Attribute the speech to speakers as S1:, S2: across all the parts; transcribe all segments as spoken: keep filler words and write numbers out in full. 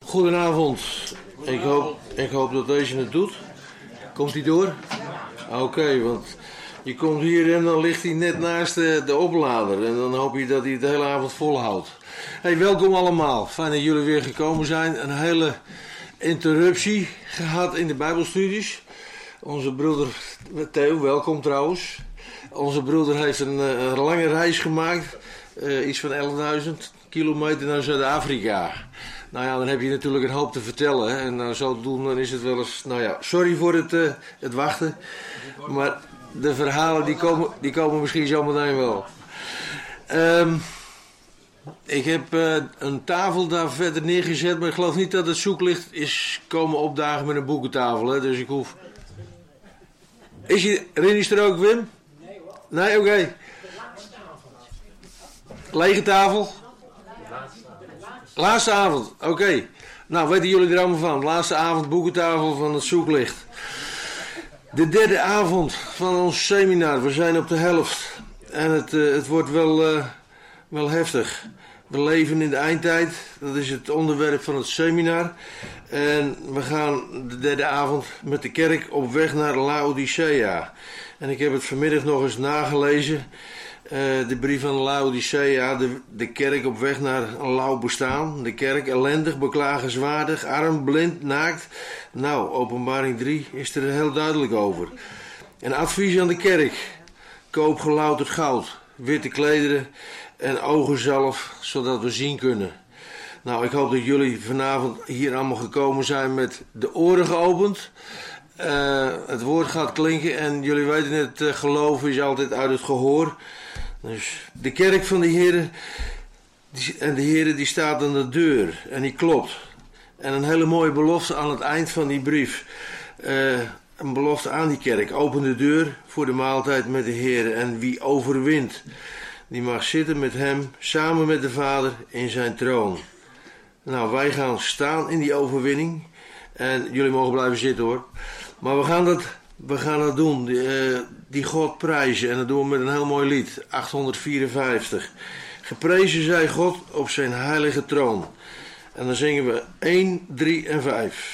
S1: Goedenavond. Ik hoop, ik hoop dat deze het doet. Komt hij door? Oké, okay, want je komt hier en dan ligt hij net naast de, de oplader. En dan hoop je dat hij het de hele avond volhoudt. Hey, welkom allemaal. Fijn dat jullie weer gekomen zijn. Een hele interruptie gehad in de Bijbelstudies. Onze broeder Theo, welkom trouwens. Onze broeder heeft een, een lange reis gemaakt. Uh, iets van elfduizend kilometer naar Zuid-Afrika. Nou ja, dan heb je natuurlijk een hoop te vertellen. Hè? En nou, zo te doen, dan is het wel eens... Nou ja, sorry voor het, uh, het wachten. Maar de verhalen die komen, die komen misschien zometeen wel. Um, ik heb uh, een tafel daar verder neergezet. Maar ik geloof niet dat het zoeklicht is komen opdagen met een boekentafel. Hè? Dus ik hoef... Is je, Rinnie er ook, Wim? Nee hoor. Nee, oké. Okay. Lege tafel? Laatste avond, oké. Okay. Nou, weten jullie er allemaal van? Laatste avond, boekentafel van het zoeklicht. De derde avond van ons seminar. We zijn op de helft. En het, uh, het wordt wel, uh, wel heftig. We leven in de eindtijd. Dat is het onderwerp van het seminar. En we gaan de derde avond met de kerk op weg naar Laodicea. En ik heb het vanmiddag nog eens nagelezen. Uh, de brief van Laodicea, de, de kerk op weg naar een lauw bestaan. De kerk ellendig, beklagenswaardig, arm, blind, naakt. Nou, openbaring drie is er heel duidelijk over. Een advies aan de kerk. Koop gelouterd goud, witte klederen en ogenzalf, zodat we zien kunnen. Nou, ik hoop dat jullie vanavond hier allemaal gekomen zijn met de oren geopend. Uh, het woord gaat klinken en jullie weten het, uh, geloof is altijd uit het gehoor. Dus de kerk van de Heer en de Heer die staat aan de deur en die klopt. En een hele mooie belofte aan het eind van die brief. Uh, een belofte aan die kerk. Open de deur voor de maaltijd met de Heer. En wie overwint, die mag zitten met hem samen met de Vader in zijn troon. Nou, wij gaan staan in die overwinning. En jullie mogen blijven zitten hoor. Maar we gaan dat, we gaan dat doen. Die, uh, die God prijzen. En dat doen we met een heel mooi lied. achthonderdvierenvijftig. Geprezen zij God op zijn heilige troon. En dan zingen we één, drie en vijf.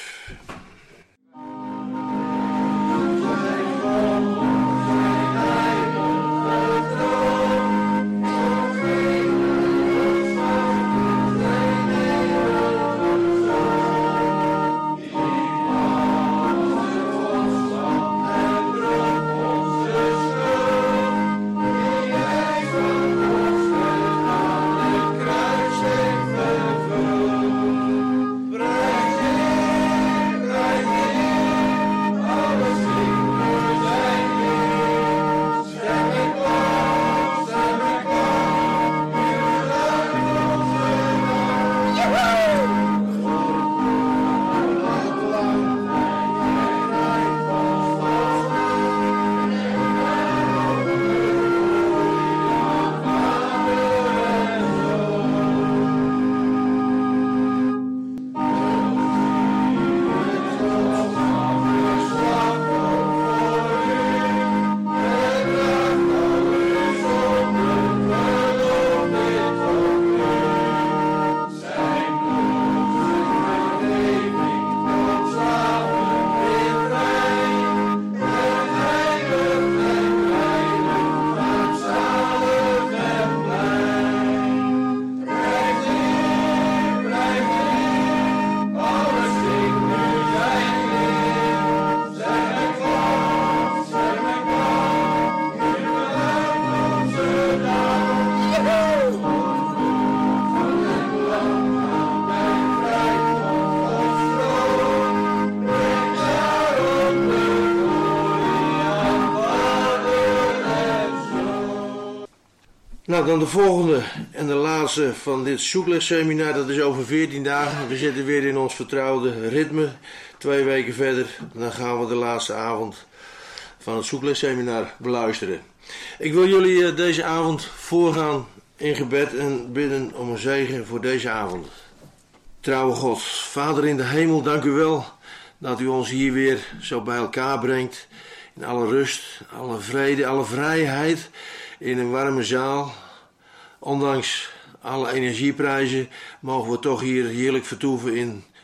S1: Nou, dan de volgende en de laatste van dit zoeklichtseminar, dat is over veertien dagen. We zitten weer in ons vertrouwde ritme. Twee weken verder, dan gaan we de laatste avond van het zoeklichtseminar beluisteren. Ik wil jullie deze avond voorgaan in gebed en bidden om een zegen voor deze avond. Trouwe God, Vader in de hemel, dank u wel dat u ons hier weer zo bij elkaar brengt. In alle rust, alle vrede, alle vrijheid. In een warme zaal. Ondanks alle energieprijzen mogen we toch hier heerlijk vertoeven in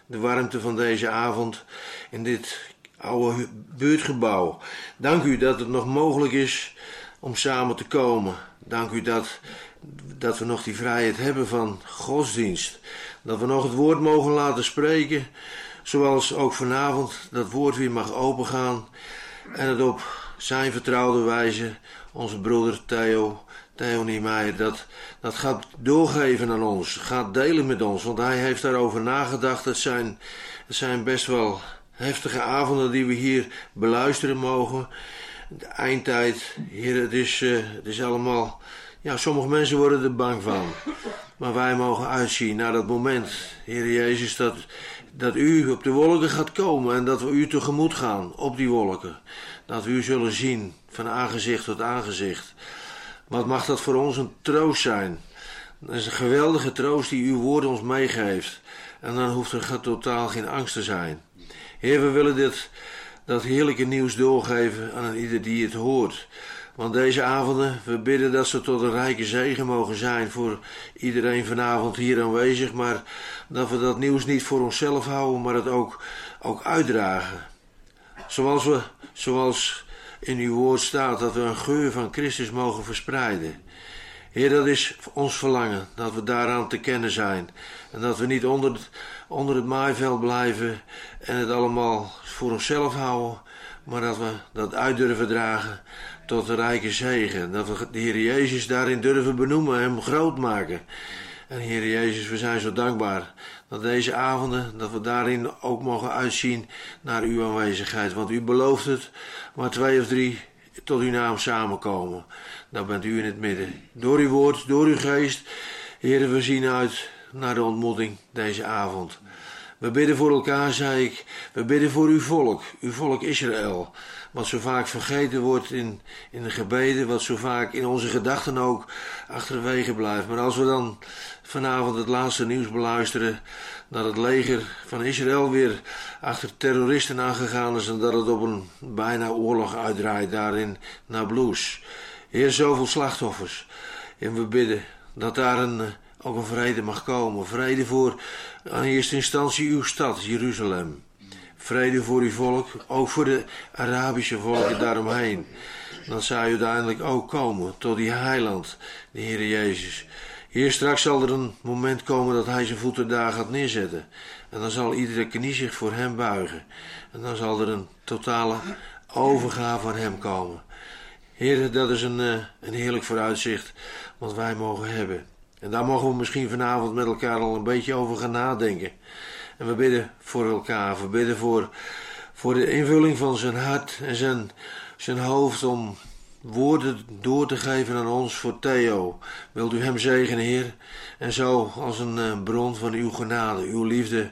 S1: de warmte van deze avond in dit oude buurtgebouw. Dank u dat het nog mogelijk is om samen te komen. Dank u dat, dat we nog die vrijheid hebben van godsdienst. Dat we nog het woord mogen laten spreken, zoals ook vanavond dat woord weer mag opengaan. En het op zijn vertrouwde wijze, onze broeder Theo, Theo Niemeyer, dat, dat gaat doorgeven aan ons, gaat delen met ons. Want hij heeft daarover nagedacht. Het zijn, het zijn best wel heftige avonden die we hier beluisteren mogen. De eindtijd, Heer, het is, uh, het is allemaal... Ja, sommige mensen worden er bang van. Maar wij mogen uitzien naar dat moment, Heer Jezus, dat, dat u op de wolken gaat komen en dat we u tegemoet gaan op die wolken. Dat we u zullen zien van aangezicht tot aangezicht. Wat mag dat voor ons een troost zijn. Dat is een geweldige troost die uw woord ons meegeeft. En dan hoeft er totaal geen angst te zijn. Heer, we willen dit, dat heerlijke nieuws doorgeven aan ieder die het hoort. Want deze avonden, we bidden dat ze tot een rijke zegen mogen zijn voor iedereen vanavond hier aanwezig. Maar dat we dat nieuws niet voor onszelf houden, maar het ook, ook uitdragen. Zoals, we, zoals in uw woord staat, dat we een geur van Christus mogen verspreiden. Heer, dat is ons verlangen, dat we daaraan te kennen zijn. En dat we niet onder het, onder het maaiveld blijven en het allemaal voor onszelf houden. Maar dat we dat uit durven dragen tot de rijke zegen. Dat we de Heer Jezus daarin durven benoemen en hem groot maken. En Heer Jezus, we zijn zo dankbaar dat deze avonden, dat we daarin ook mogen uitzien naar uw aanwezigheid. Want u belooft het, waar twee of drie tot uw naam samenkomen. Dan bent u in het midden. Door uw woord, door uw geest. Heer, we zien uit naar de ontmoeting deze avond. We bidden voor elkaar, zei ik. We bidden voor uw volk, uw volk Israël. Wat zo vaak vergeten wordt in, in de gebeden, wat zo vaak in onze gedachten ook achterwege blijft. Maar als we dan vanavond het laatste nieuws beluisteren, dat het leger van Israël weer achter terroristen aangegaan is en dat het op een bijna oorlog uitdraait daar in Nablus. Heer, zoveel slachtoffers. En we bidden dat daar een, ook een vrede mag komen. Vrede voor aan eerste instantie uw stad, Jeruzalem. Vrede voor uw volk, ook voor de Arabische volken daaromheen. Dan zal u uiteindelijk ook komen tot die heiland, de Heer Jezus. Hier straks zal er een moment komen dat hij zijn voeten daar gaat neerzetten. En dan zal iedere knie zich voor hem buigen. En dan zal er een totale overgave van hem komen. Heer, dat is een, een heerlijk vooruitzicht wat wij mogen hebben. En daar mogen we misschien vanavond met elkaar al een beetje over gaan nadenken. En we bidden voor elkaar. We bidden voor, voor de invulling van zijn hart en zijn, zijn hoofd om woorden door te geven aan ons voor Theo. Wilt u hem zegenen, Heer? En zo als een uh, bron van uw genade, uw liefde,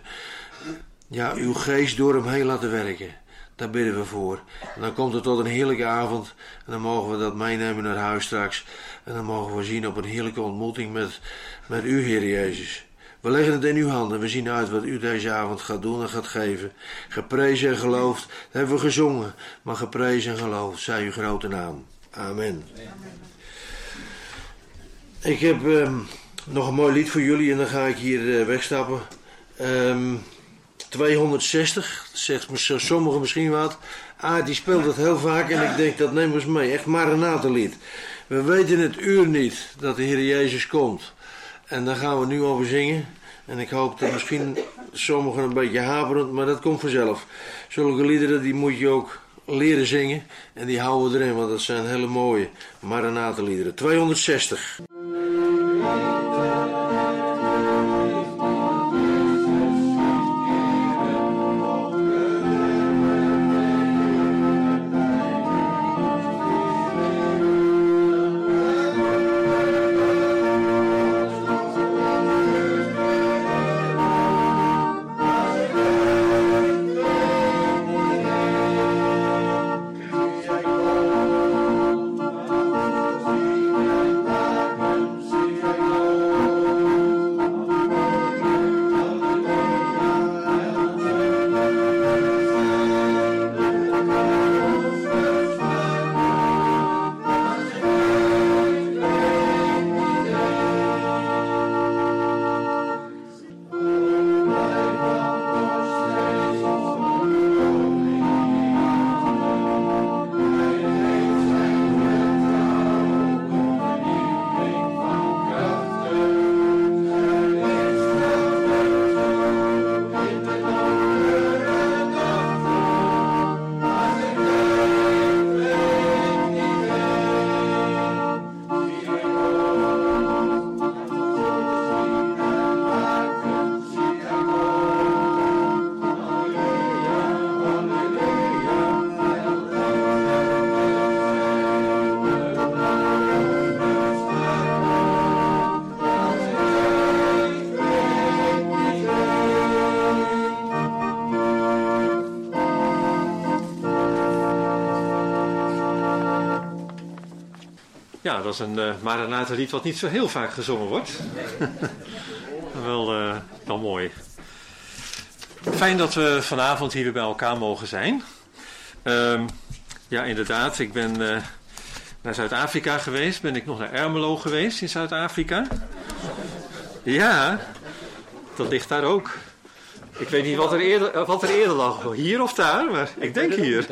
S1: ja, uw geest door hem heen laten werken. Daar bidden we voor. En dan komt het tot een heerlijke avond. En dan mogen we dat meenemen naar huis straks. En dan mogen we zien op een heerlijke ontmoeting met, met u, Heer Jezus. We leggen het in uw handen. We zien uit wat u deze avond gaat doen en gaat geven. Geprezen en geloofd. Dat hebben we gezongen. Maar geprezen en geloofd zij uw grote naam. Amen. Ik heb um, nog een mooi lied voor jullie en dan ga ik hier uh, wegstappen. Um, tweehonderdzestig, zegt sommigen misschien wat. Ah, die speelt dat heel vaak en ik denk dat nemen we eens mee. Echt Maranatha-lied. We weten het uur niet dat de Heer Jezus komt. En daar gaan we nu over zingen. En ik hoop dat misschien sommigen een beetje haperend, maar dat komt vanzelf. Zulke liederen die moet je ook leren zingen. En die houden we erin, want dat zijn hele mooie Maranatha-liederen. tweehonderdzestig.
S2: Bye. Ja, dat is een uh, Maranatha lied wat niet zo heel vaak gezongen wordt. wel, uh, wel mooi. Fijn dat we vanavond hier weer bij elkaar mogen zijn. Um, ja, inderdaad. Ik ben uh, naar Zuid-Afrika geweest. Ben ik nog naar Ermelo geweest in Zuid-Afrika. Ja, dat ligt daar ook. Ik weet niet wat er eerder, wat er eerder lag. Hier of daar, maar ik denk hier.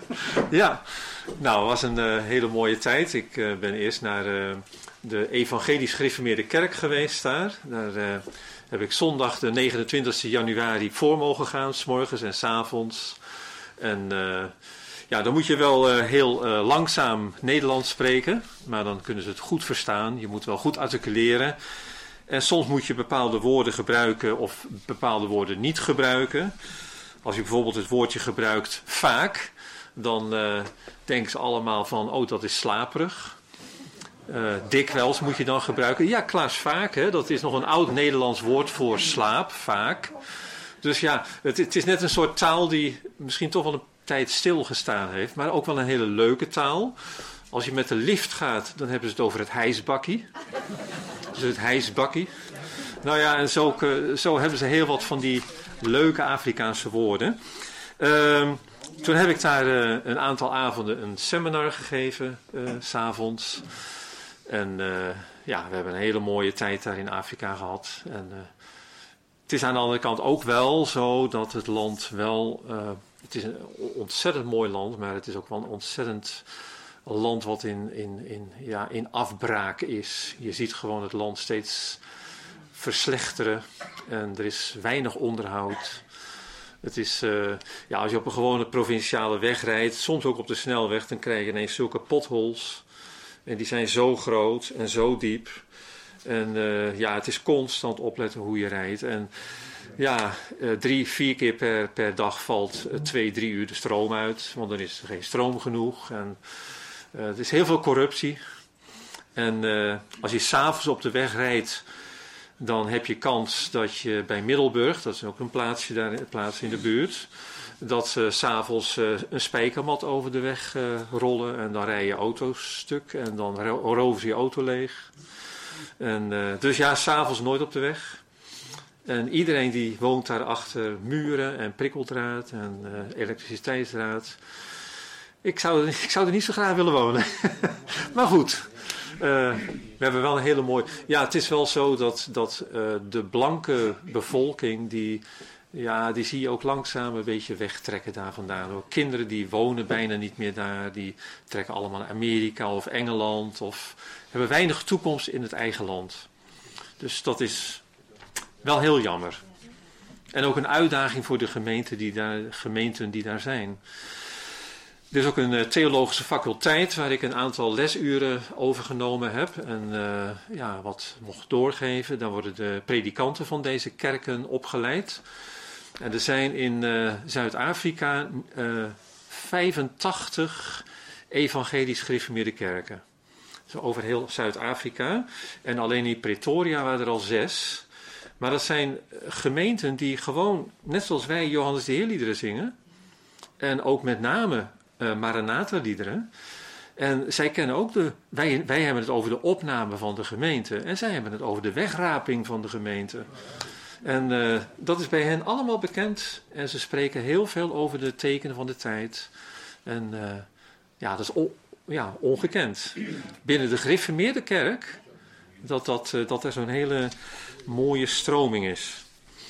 S2: Ja, nou, het was een uh, hele mooie tijd. Ik uh, ben eerst naar uh, de Evangelisch Gereformeerde Kerk geweest daar. Daar uh, heb ik zondag de negenentwintigste januari voor mogen gaan, 's morgens en 's avonds. En uh, ja, dan moet je wel uh, heel uh, langzaam Nederlands spreken, maar dan kunnen ze het goed verstaan. Je moet wel goed articuleren. En soms moet je bepaalde woorden gebruiken of bepaalde woorden niet gebruiken. Als je bijvoorbeeld het woordje gebruikt vaak, dan uh, denken ze allemaal van, oh, dat is slaperig. Uh, dikwijls moet je dan gebruiken. Ja, Klaas, vaak, hè? Dat is nog een oud Nederlands woord voor slaap, vaak. Dus ja, het, het is net een soort taal die misschien toch wel een tijd stilgestaan heeft, maar ook wel een hele leuke taal. Als je met de lift gaat, dan hebben ze het over het hijsbakkie. Dus het hijsbakkie. Nou ja, en zo, zo hebben ze heel wat van die leuke Afrikaanse woorden. Uh, toen heb ik daar uh, een aantal avonden een seminar gegeven, uh, 's avonds. En uh, ja, we hebben een hele mooie tijd daar in Afrika gehad. En uh, het is aan de andere kant ook wel zo dat het land wel... Uh, het is een ontzettend mooi land, maar het is ook wel een ontzettend... Een land wat in, in, in, ja, in afbraak is. Je ziet gewoon het land steeds verslechteren. En er is weinig onderhoud. Het is, uh, ja, als je op een gewone provinciale weg rijdt, soms ook op de snelweg, dan krijg je ineens zulke potholes. En die zijn zo groot en zo diep. En uh, ja, het is constant opletten hoe je rijdt. En ja, uh, drie, vier keer per, per dag valt uh, twee, drie uur de stroom uit. Want dan is er geen stroom genoeg. En Uh, er is heel veel corruptie. En uh, als je 's avonds op de weg rijdt, dan heb je kans dat je bij Middelburg, dat is ook een plaatsje daar, een plaats in de buurt, dat ze 's avonds uh, een spijkermat over de weg uh, rollen en dan rijden je auto's stuk en dan ro- roven ze je auto leeg. En, uh, dus ja, 's avonds nooit op de weg. En iedereen die woont daar achter muren en prikkeldraad en uh, elektriciteitsdraad. Ik zou, ik zou er niet zo graag willen wonen. Maar goed, uh, we hebben wel een hele mooie... Ja, het is wel zo dat, dat uh, de blanke bevolking, die, ja, die zie je ook langzaam een beetje wegtrekken daar vandaan. Ook kinderen die wonen bijna niet meer daar, die trekken allemaal naar Amerika of Engeland of hebben weinig toekomst in het eigen land. Dus dat is wel heel jammer. En ook een uitdaging voor de gemeenten die daar, gemeenten die daar zijn. Er is ook een uh, theologische faculteit waar ik een aantal lesuren overgenomen heb en uh, ja, wat mocht doorgeven. Daar worden de predikanten van deze kerken opgeleid. En er zijn in uh, Zuid-Afrika uh, vijfentachtig evangelisch gereformeerde kerken. Dus over heel Zuid-Afrika. En alleen in Pretoria waren er al zes. Maar dat zijn gemeenten die gewoon, net zoals wij Johannes de Heerliederen zingen. En ook met name uh, Maranatha-liederen. En zij kennen ook de, wij, wij hebben het over de opname van de gemeente. En zij hebben het over de wegraping van de gemeente. En uh, dat is bij hen allemaal bekend. En ze spreken heel veel over de tekenen van de tijd. En uh, ja, dat is on, ja, ongekend. Binnen de gereformeerde kerk, dat, dat, uh, dat er zo'n hele mooie stroming is.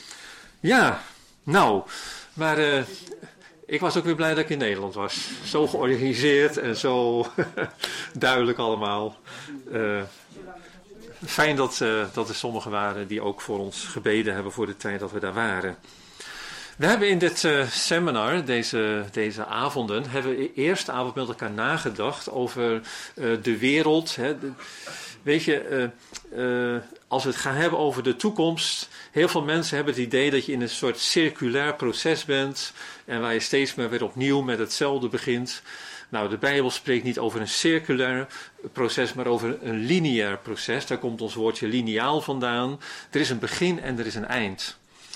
S2: Ja, nou, maar uh, ik was ook weer blij dat ik in Nederland was. Zo georganiseerd en zo duidelijk allemaal. Uh, fijn dat, uh, dat er sommigen waren die ook voor ons gebeden hebben voor de tijd dat we daar waren. We hebben in dit uh, seminar, deze, deze avonden, hebben we eerst avond met elkaar nagedacht over uh, de wereld. Hè. De, weet je, uh, uh, als we het gaan hebben over de toekomst, heel veel mensen hebben het idee dat je in een soort circulair proces bent en waar je steeds maar weer opnieuw met hetzelfde begint. Nou, de Bijbel spreekt niet over een circulair proces, maar over een lineair proces. Daar komt ons woordje lineaal vandaan. Er is een begin en er is een eind.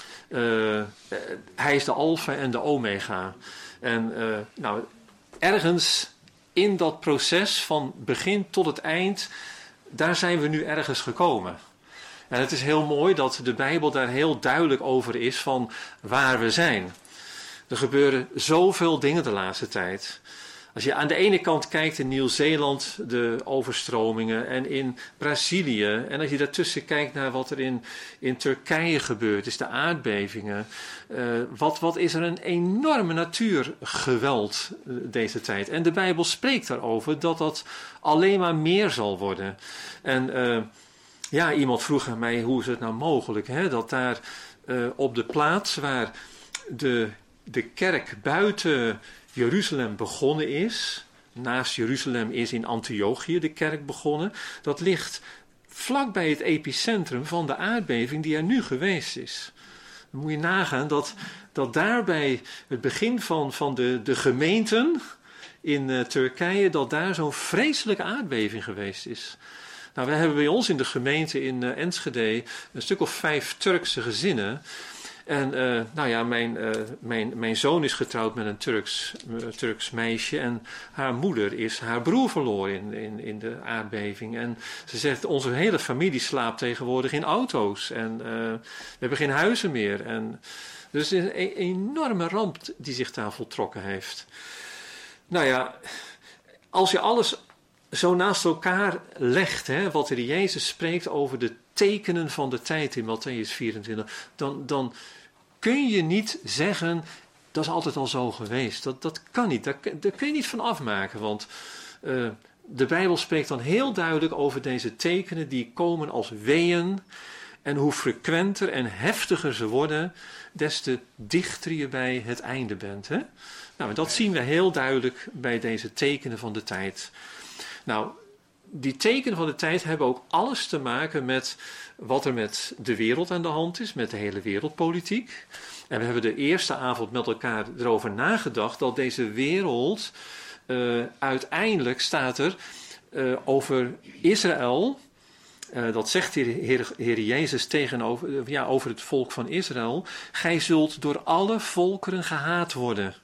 S2: Uh, hij is de alfa en de omega. En uh, nou, ergens in dat proces van begin tot het eind, daar zijn we nu ergens gekomen. En het is heel mooi dat de Bijbel daar heel duidelijk over is van waar we zijn. Er gebeuren zoveel dingen de laatste tijd. Als je aan de ene kant kijkt in Nieuw-Zeeland, de overstromingen, en in Brazilië, en als je daartussen kijkt naar wat er in, in Turkije gebeurt, is de aardbevingen. Uh, wat, wat is er een enorme natuurgeweld uh, deze tijd. En de Bijbel spreekt daarover dat dat alleen maar meer zal worden. En uh, ja, iemand vroeg aan mij, hoe is het nou mogelijk, hè, dat daar uh, op de plaats waar de, de kerk buiten Jeruzalem begonnen is, naast Jeruzalem is in Antiochië de kerk begonnen, dat ligt vlakbij het epicentrum van de aardbeving die er nu geweest is. Dan moet je nagaan dat, dat daarbij het begin van, van de, de gemeenten in uh, Turkije, dat daar zo'n vreselijke aardbeving geweest is. Nou, we hebben bij ons in de gemeente in uh, Enschede een stuk of vijf Turkse gezinnen. En uh, nou ja, mijn, uh, mijn, mijn zoon is getrouwd met een Turks, uh, Turks meisje. En haar moeder is haar broer verloren in, in, in de aardbeving. En ze zegt, onze hele familie slaapt tegenwoordig in auto's. En uh, we hebben geen huizen meer. En, dus het is een, een enorme ramp die zich daar voltrokken heeft. Nou ja, als je alles zo naast elkaar legt, hè, wat er Jezus spreekt over de tekenen van de tijd in Mattheüs vierentwintig, dan, dan kun je niet zeggen, dat is altijd al zo geweest. Dat, dat kan niet, daar, daar kun je niet van afmaken, want uh, de Bijbel spreekt dan heel duidelijk over deze tekenen die komen als weeën. En hoe frequenter en heftiger ze worden, des te dichter je bij het einde bent. Hè? Nou, en dat zien we heel duidelijk bij deze tekenen van de tijd. Nou, die tekenen van de tijd hebben ook alles te maken met wat er met de wereld aan de hand is, met de hele wereldpolitiek. En we hebben de eerste avond met elkaar erover nagedacht dat deze wereld, uh, uiteindelijk staat er uh, over Israël, uh, dat zegt de Heer, Heer Jezus tegenover, uh, ja, over het volk van Israël, gij zult door alle volkeren gehaat worden.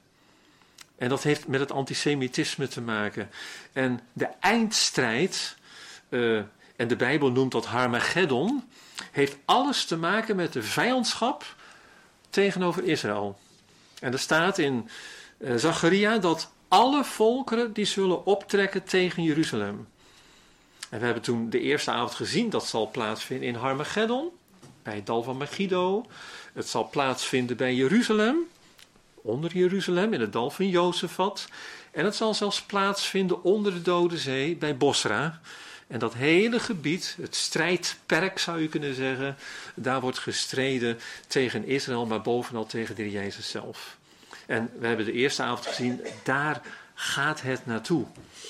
S2: En dat heeft met het antisemitisme te maken. En de eindstrijd, uh, en de Bijbel noemt dat Harmageddon, heeft alles te maken met de vijandschap tegenover Israël. En er staat in uh, Zacharia dat alle volkeren die zullen optrekken tegen Jeruzalem. En we hebben toen de eerste avond gezien, dat zal plaatsvinden in Harmageddon, bij het dal van Megiddo. Het zal plaatsvinden bij Jeruzalem, onder Jeruzalem, in het dal van Jozefat. En het zal zelfs plaatsvinden onder de Dode Zee, bij Bosra. En dat hele gebied, het strijdperk zou je kunnen zeggen, daar wordt gestreden tegen Israël, maar bovenal tegen de Heer Jezus zelf. En we hebben de eerste avond gezien, daar gaat het naartoe.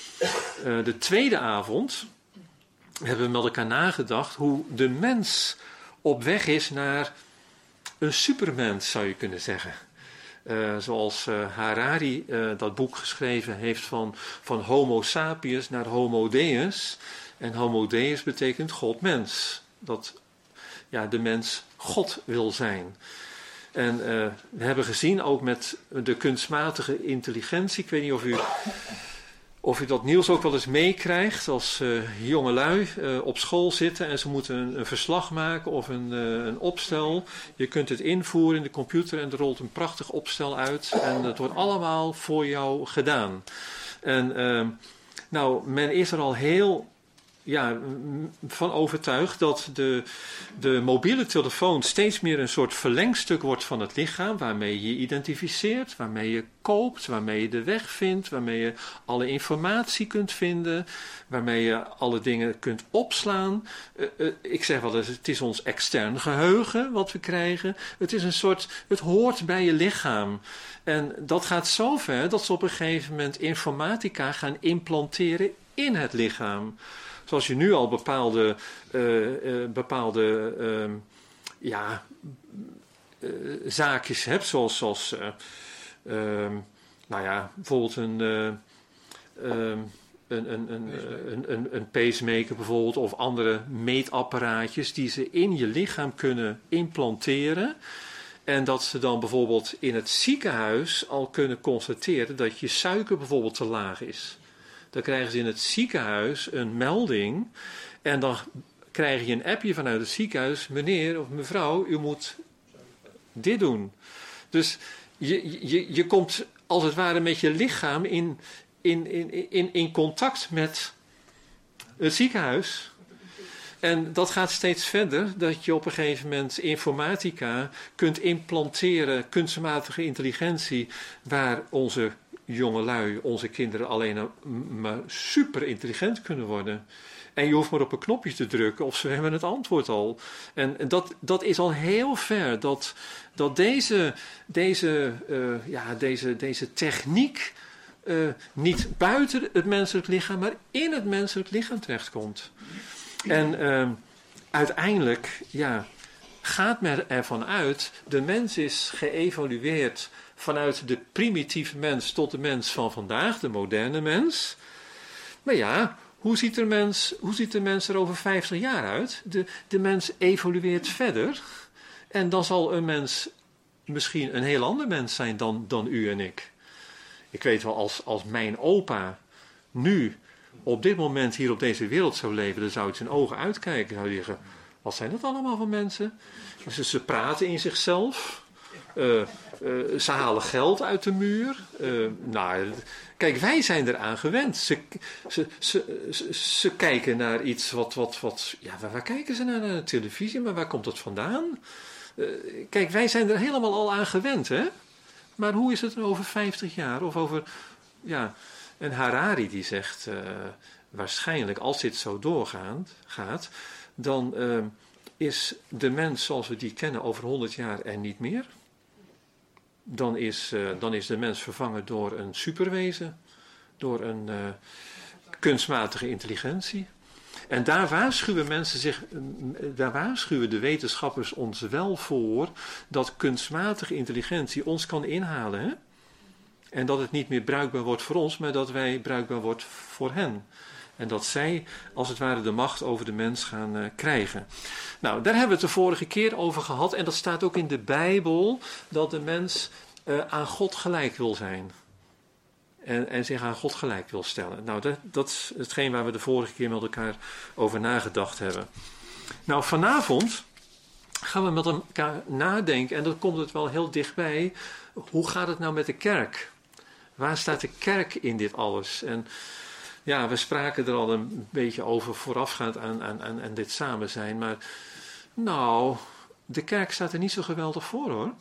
S2: Uh, de tweede avond hebben we met elkaar nagedacht hoe de mens op weg is naar een supermens, zou je kunnen zeggen. Uh, zoals uh, Harari uh, dat boek geschreven heeft van, van Homo sapiens naar Homo Deus. En Homo Deus betekent God-mens. Dat ja, de mens God wil zijn. En uh, we hebben gezien ook met de kunstmatige intelligentie. Ik weet niet of u, of u dat nieuws ook wel eens meekrijgt. Als uh, jongelui uh, op school zitten en ze moeten een, een verslag maken of een, uh, een opstel. Je kunt het invoeren in de computer en er rolt een prachtig opstel uit. En het wordt allemaal voor jou gedaan. En uh, nou, men is er al heel ja, van overtuigd dat de, de mobiele telefoon steeds meer een soort verlengstuk wordt van het lichaam, waarmee je je identificeert, waarmee je koopt, waarmee je de weg vindt, waarmee je alle informatie kunt vinden, waarmee je alle dingen kunt opslaan. Uh, uh, ik zeg wel eens, het is ons extern geheugen wat we krijgen. Het is een soort, het hoort bij je lichaam. En dat gaat zo ver dat ze op een gegeven moment informatica gaan implanteren in het lichaam. Zoals je nu al bepaalde, uh, uh, bepaalde uh, ja, uh, zaakjes hebt, zoals, zoals uh, uh, nou ja, bijvoorbeeld een, uh, uh, een, een, een, een, een, een pacemaker bijvoorbeeld, of andere meetapparaatjes die ze in je lichaam kunnen implanteren. En dat ze dan bijvoorbeeld in het ziekenhuis al kunnen constateren dat je suiker bijvoorbeeld te laag is. dan krijgen ze in het ziekenhuis een melding. En dan krijg je een appje vanuit het ziekenhuis. Meneer of mevrouw, u moet dit doen. Dus je, je, je komt als het ware met je lichaam in, in, in, in, in contact met het ziekenhuis. En dat gaat steeds verder, dat je op een gegeven moment informatica kunt implanteren, kunstmatige intelligentie, waar onze jongelui, onze kinderen alleen maar super intelligent kunnen worden. En je hoeft maar op een knopje te drukken of ze hebben het antwoord al. En, en dat, dat is al heel ver, dat, dat deze, deze, uh, ja, deze, deze techniek uh, niet buiten het menselijk lichaam, maar in het menselijk lichaam terechtkomt. En uh, uiteindelijk, ja, gaat men ervan uit, de mens is geëvolueerd vanuit de primitieve mens tot de mens van vandaag, de moderne mens. Maar ja, hoe ziet, er mens, hoe ziet de mens er over vijftig jaar uit? De, de mens evolueert verder en dan zal een mens misschien een heel ander mens zijn dan, dan u en ik. Ik weet wel, als, als mijn opa nu op dit moment hier op deze wereld zou leven, dan zou het zijn ogen uitkijken. Zou hij zeggen, wat zijn dat allemaal voor mensen? Ze, ze praten in zichzelf. Uh, uh, ze halen geld uit de muur. Uh, nou, kijk, wij zijn eraan gewend. Ze, ze, ze, ze, ze kijken naar iets wat, wat, wat... Ja, waar, waar kijken ze naar? Naar de televisie, maar waar komt dat vandaan? Uh, kijk, wij zijn er helemaal al aan gewend, hè? Maar hoe is het er over vijftig jaar? Of over... Ja, en Harari die zegt... Uh, waarschijnlijk, als dit zo doorgaat... Gaat, dan uh, is de mens zoals we die kennen over honderd jaar er niet meer. Dan is, uh, dan is de mens vervangen door een superwezen. Door een uh, kunstmatige intelligentie. En daar waarschuwen mensen zich, daar waarschuwen de wetenschappers ons wel voor, dat kunstmatige intelligentie ons kan inhalen. Hè? En dat het niet meer bruikbaar wordt voor ons, maar dat wij bruikbaar wordt voor hen. En dat zij, als het ware, de macht over de mens gaan uh, krijgen. Nou, daar hebben we het de vorige keer over gehad. En dat staat ook in de Bijbel, dat de mens uh, aan God gelijk wil zijn. En, en zich aan God gelijk wil stellen. Nou, dat, dat is hetgeen waar we de vorige keer met elkaar over nagedacht hebben. Nou, vanavond gaan we met elkaar nadenken. En dan komt het wel heel dichtbij. Hoe gaat het nou met de kerk? Waar staat de kerk in dit alles? En ja, we spraken er al een beetje over voorafgaand aan, aan, aan, aan dit samen zijn. Maar nou, de kerk staat er niet zo geweldig voor, hoor.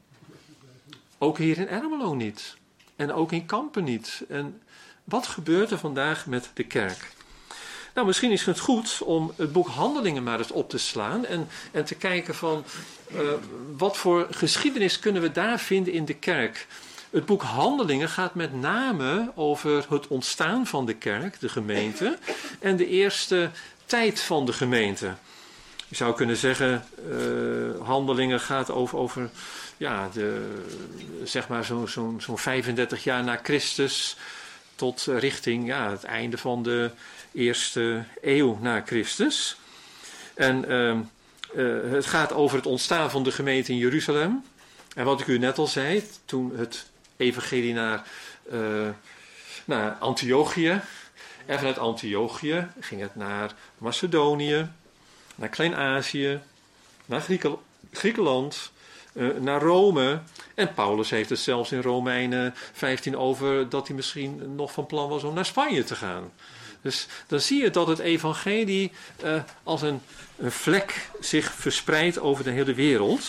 S2: Ook hier in Ermelo niet. En ook in Kampen niet. En wat gebeurt er vandaag met de kerk? Nou, misschien is het goed om het boek Handelingen maar eens op te slaan. En, en te kijken van, uh, wat voor geschiedenis kunnen we daar vinden in de kerk? Het boek Handelingen gaat met name over het ontstaan van de kerk, de gemeente. En de eerste tijd van de gemeente. Je zou kunnen zeggen, uh, Handelingen gaat over... over Ja, de, zeg maar zo'n zo, zo vijfendertig jaar na Christus tot richting ja, het einde van de eerste eeuw na Christus. En uh, uh, het gaat over het ontstaan van de gemeente in Jeruzalem. En wat ik u net al zei, toen het evangelie naar, uh, naar Antiochië. En vanuit Antiochië ging het naar Macedonië, naar Klein-Azië, naar Griekel- Griekenland... Uh, naar Rome. En Paulus heeft het zelfs in Romeinen vijftien over dat hij misschien nog van plan was om naar Spanje te gaan. Dus dan zie je dat het evangelie uh, als een, een vlek zich verspreidt over de hele wereld.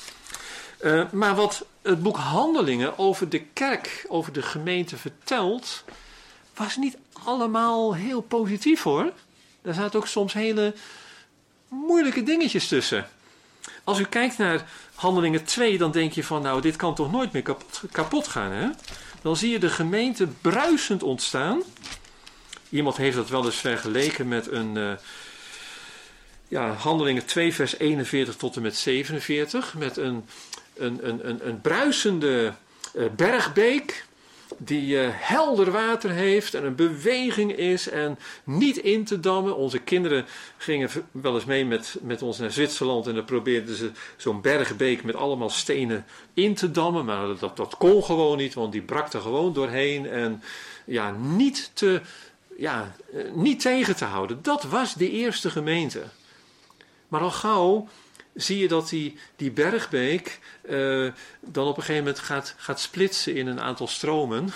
S2: Uh, maar wat het boek Handelingen over de kerk, over de gemeente vertelt, was niet allemaal heel positief, hoor. Daar zaten ook soms hele moeilijke dingetjes tussen. Als u kijkt naar Handelingen twee, dan denk je van, nou, dit kan toch nooit meer kapot, kapot gaan, hè? Dan zie je de gemeente bruisend ontstaan. Iemand heeft dat wel eens vergeleken met een, uh, ja, Handelingen twee, vers eenenveertig tot en met zevenenveertig. Met een, een, een, een, een bruisende uh, bergbeek, die uh, helder water heeft en een beweging is en niet in te dammen. Onze kinderen gingen wel eens mee met, met ons naar Zwitserland en dan probeerden ze zo'n bergbeek met allemaal stenen in te dammen. Maar dat, dat kon gewoon niet, want die brak er gewoon doorheen. En ja, niet te, ja, uh, niet tegen te houden. Dat was de eerste gemeente. Maar al gauw zie je dat die, die bergbeek uh, dan op een gegeven moment gaat, gaat splitsen in een aantal stromen.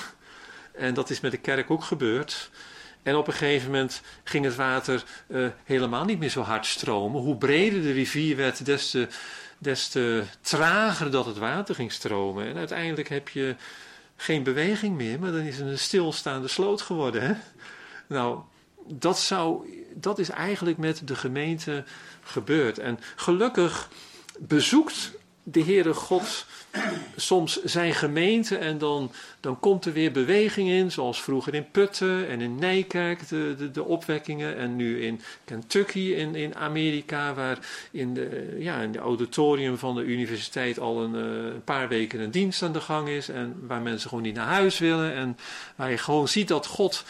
S2: En dat is met de kerk ook gebeurd. En op een gegeven moment ging het water uh, helemaal niet meer zo hard stromen. Hoe breder de rivier werd, des te, des te trager dat het water ging stromen. En uiteindelijk heb je geen beweging meer, maar dan is het een stilstaande sloot geworden. Hè? Nou, dat, zou, dat is eigenlijk met de gemeente gebeurd. En gelukkig bezoekt de Heere God soms zijn gemeente en dan, dan komt er weer beweging in, zoals vroeger in Putten en in Nijkerk de, de, de opwekkingen en nu in Kentucky in, in Amerika, waar in de, ja, in de auditorium van de universiteit al een, een paar weken een dienst aan de gang is en waar mensen gewoon niet naar huis willen en waar je gewoon ziet dat God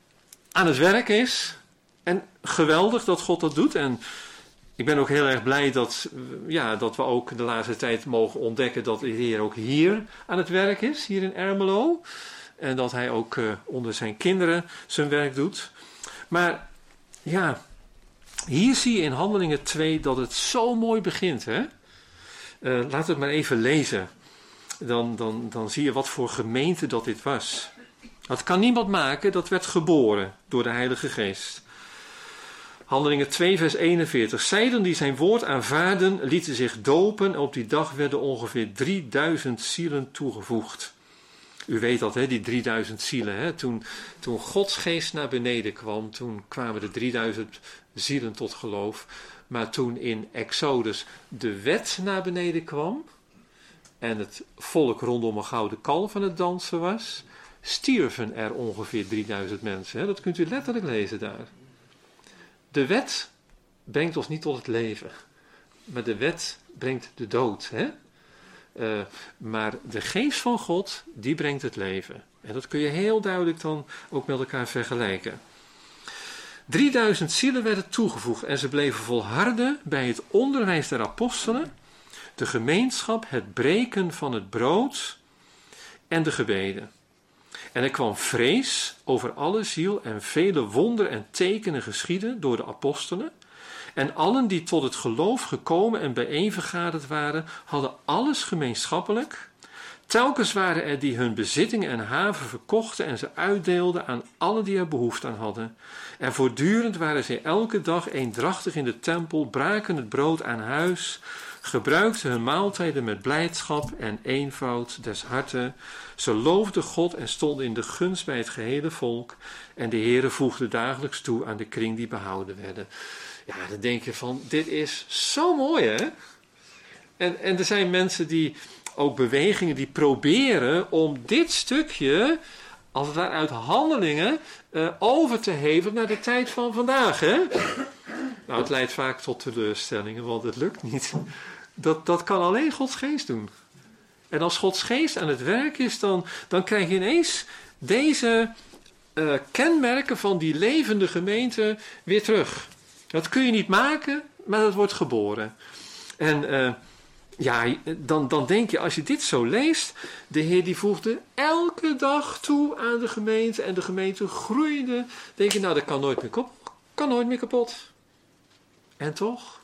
S2: aan het werk is en geweldig dat God dat doet. En ik ben ook heel erg blij dat, ja, dat we ook de laatste tijd mogen ontdekken dat de Heer ook hier aan het werk is, hier in Ermelo. En dat hij ook uh, onder zijn kinderen zijn werk doet. Maar ja, hier zie je in Handelingen twee dat het zo mooi begint. Hè? Uh, laten we het maar even lezen. Dan, dan, dan zie je wat voor gemeente dat dit was. Dat kan niemand maken, dat werd geboren door de Heilige Geest. Handelingen twee vers eenenveertig. Zijden die zijn woord aanvaarden, lieten zich dopen en op die dag werden ongeveer drieduizend zielen toegevoegd. U weet dat, hè, die drieduizend zielen. Hè? Toen, toen Gods geest naar beneden kwam, toen kwamen de drieduizend zielen tot geloof. Maar toen in Exodus de wet naar beneden kwam en het volk rondom een gouden kalf aan het dansen was, stierven er ongeveer drieduizend mensen. Hè? Dat kunt u letterlijk lezen daar. De wet brengt ons niet tot het leven, maar de wet brengt de dood. Hè? Uh, maar de geest van God, die brengt het leven. En dat kun je heel duidelijk dan ook met elkaar vergelijken. drieduizend zielen werden toegevoegd en ze bleven volharden bij het onderwijs der apostelen, de gemeenschap, het breken van het brood en de gebeden. En er kwam vrees over alle ziel en vele wonderen en tekenen geschieden door de apostelen. En allen die tot het geloof gekomen en bijeenvergaderd waren, hadden alles gemeenschappelijk. Telkens waren er die hun bezittingen en haven verkochten en ze uitdeelden aan allen die er behoefte aan hadden. En voortdurend waren zij elke dag eendrachtig in de tempel, braken het brood aan huis, gebruikten hun maaltijden met blijdschap en eenvoud des harten. Ze loofden God en stonden in de gunst bij het gehele volk. En de Heere voegde dagelijks toe aan de kring die behouden werden. Ja, dan denk je van, dit is zo mooi, hè? En, en er zijn mensen die, ook bewegingen, die proberen om dit stukje, als het ware uit Handelingen, uh, over te hevelen naar de tijd van vandaag, hè? Nou, het leidt vaak tot teleurstellingen, want het lukt niet. Dat, dat kan alleen Gods geest doen. En als Gods geest aan het werk is, dan, dan krijg je ineens deze uh, kenmerken van die levende gemeente weer terug. Dat kun je niet maken, maar dat wordt geboren. En uh, ja, dan, dan denk je, als je dit zo leest, de Heer die voegde elke dag toe aan de gemeente en de gemeente groeide. Denk je, nou dat kan nooit meer kapot. Kan nooit meer kapot. En toch?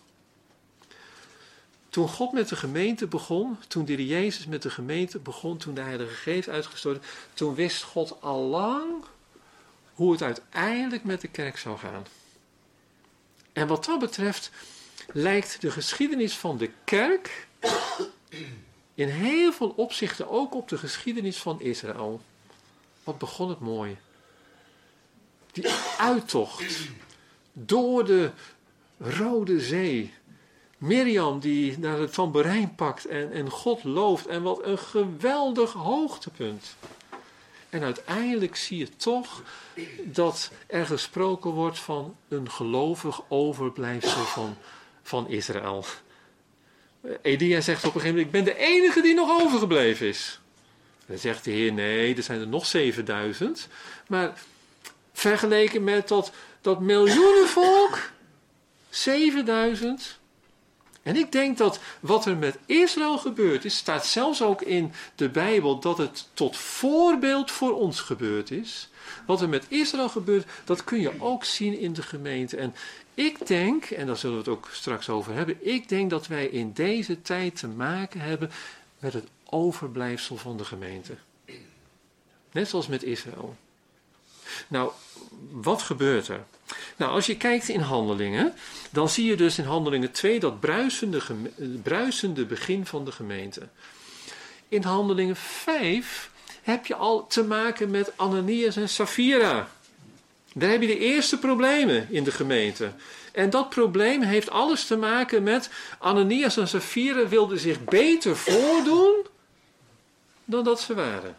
S2: Toen God met de gemeente begon, toen de Heer Jezus met de gemeente begon, toen de Heilige Geest uitgestort, toen wist God al lang hoe het uiteindelijk met de kerk zou gaan. En wat dat betreft lijkt de geschiedenis van de kerk in heel veel opzichten ook op de geschiedenis van Israël. Wat begon het mooi. Die uittocht door de Rode Zee. Mirjam die naar het tamboerijn pakt en, en God looft. En wat een geweldig hoogtepunt. En uiteindelijk zie je toch dat er gesproken wordt van een gelovig overblijfsel van, van Israël. Elia zegt op een gegeven moment, ik ben de enige die nog overgebleven is. Dan zegt de Heer, nee, er zijn er nog zevenduizend. Maar vergeleken met dat, dat miljoenenvolk, zevenduizend. En ik denk dat wat er met Israël gebeurd is, staat zelfs ook in de Bijbel, dat het tot voorbeeld voor ons gebeurd is. Wat er met Israël gebeurt, dat kun je ook zien in de gemeente. En ik denk, en daar zullen we het ook straks over hebben, ik denk dat wij in deze tijd te maken hebben met het overblijfsel van de gemeente. Net zoals met Israël. Nou, wat gebeurt er? Nou, als je kijkt in Handelingen, dan zie je dus in Handelingen twee dat bruisende, bruisende begin van de gemeente. In Handelingen vijf heb je al te maken met Ananias en Safira. Daar heb je de eerste problemen in de gemeente. En dat probleem heeft alles te maken met Ananias en Safira wilden zich beter voordoen dan dat ze waren.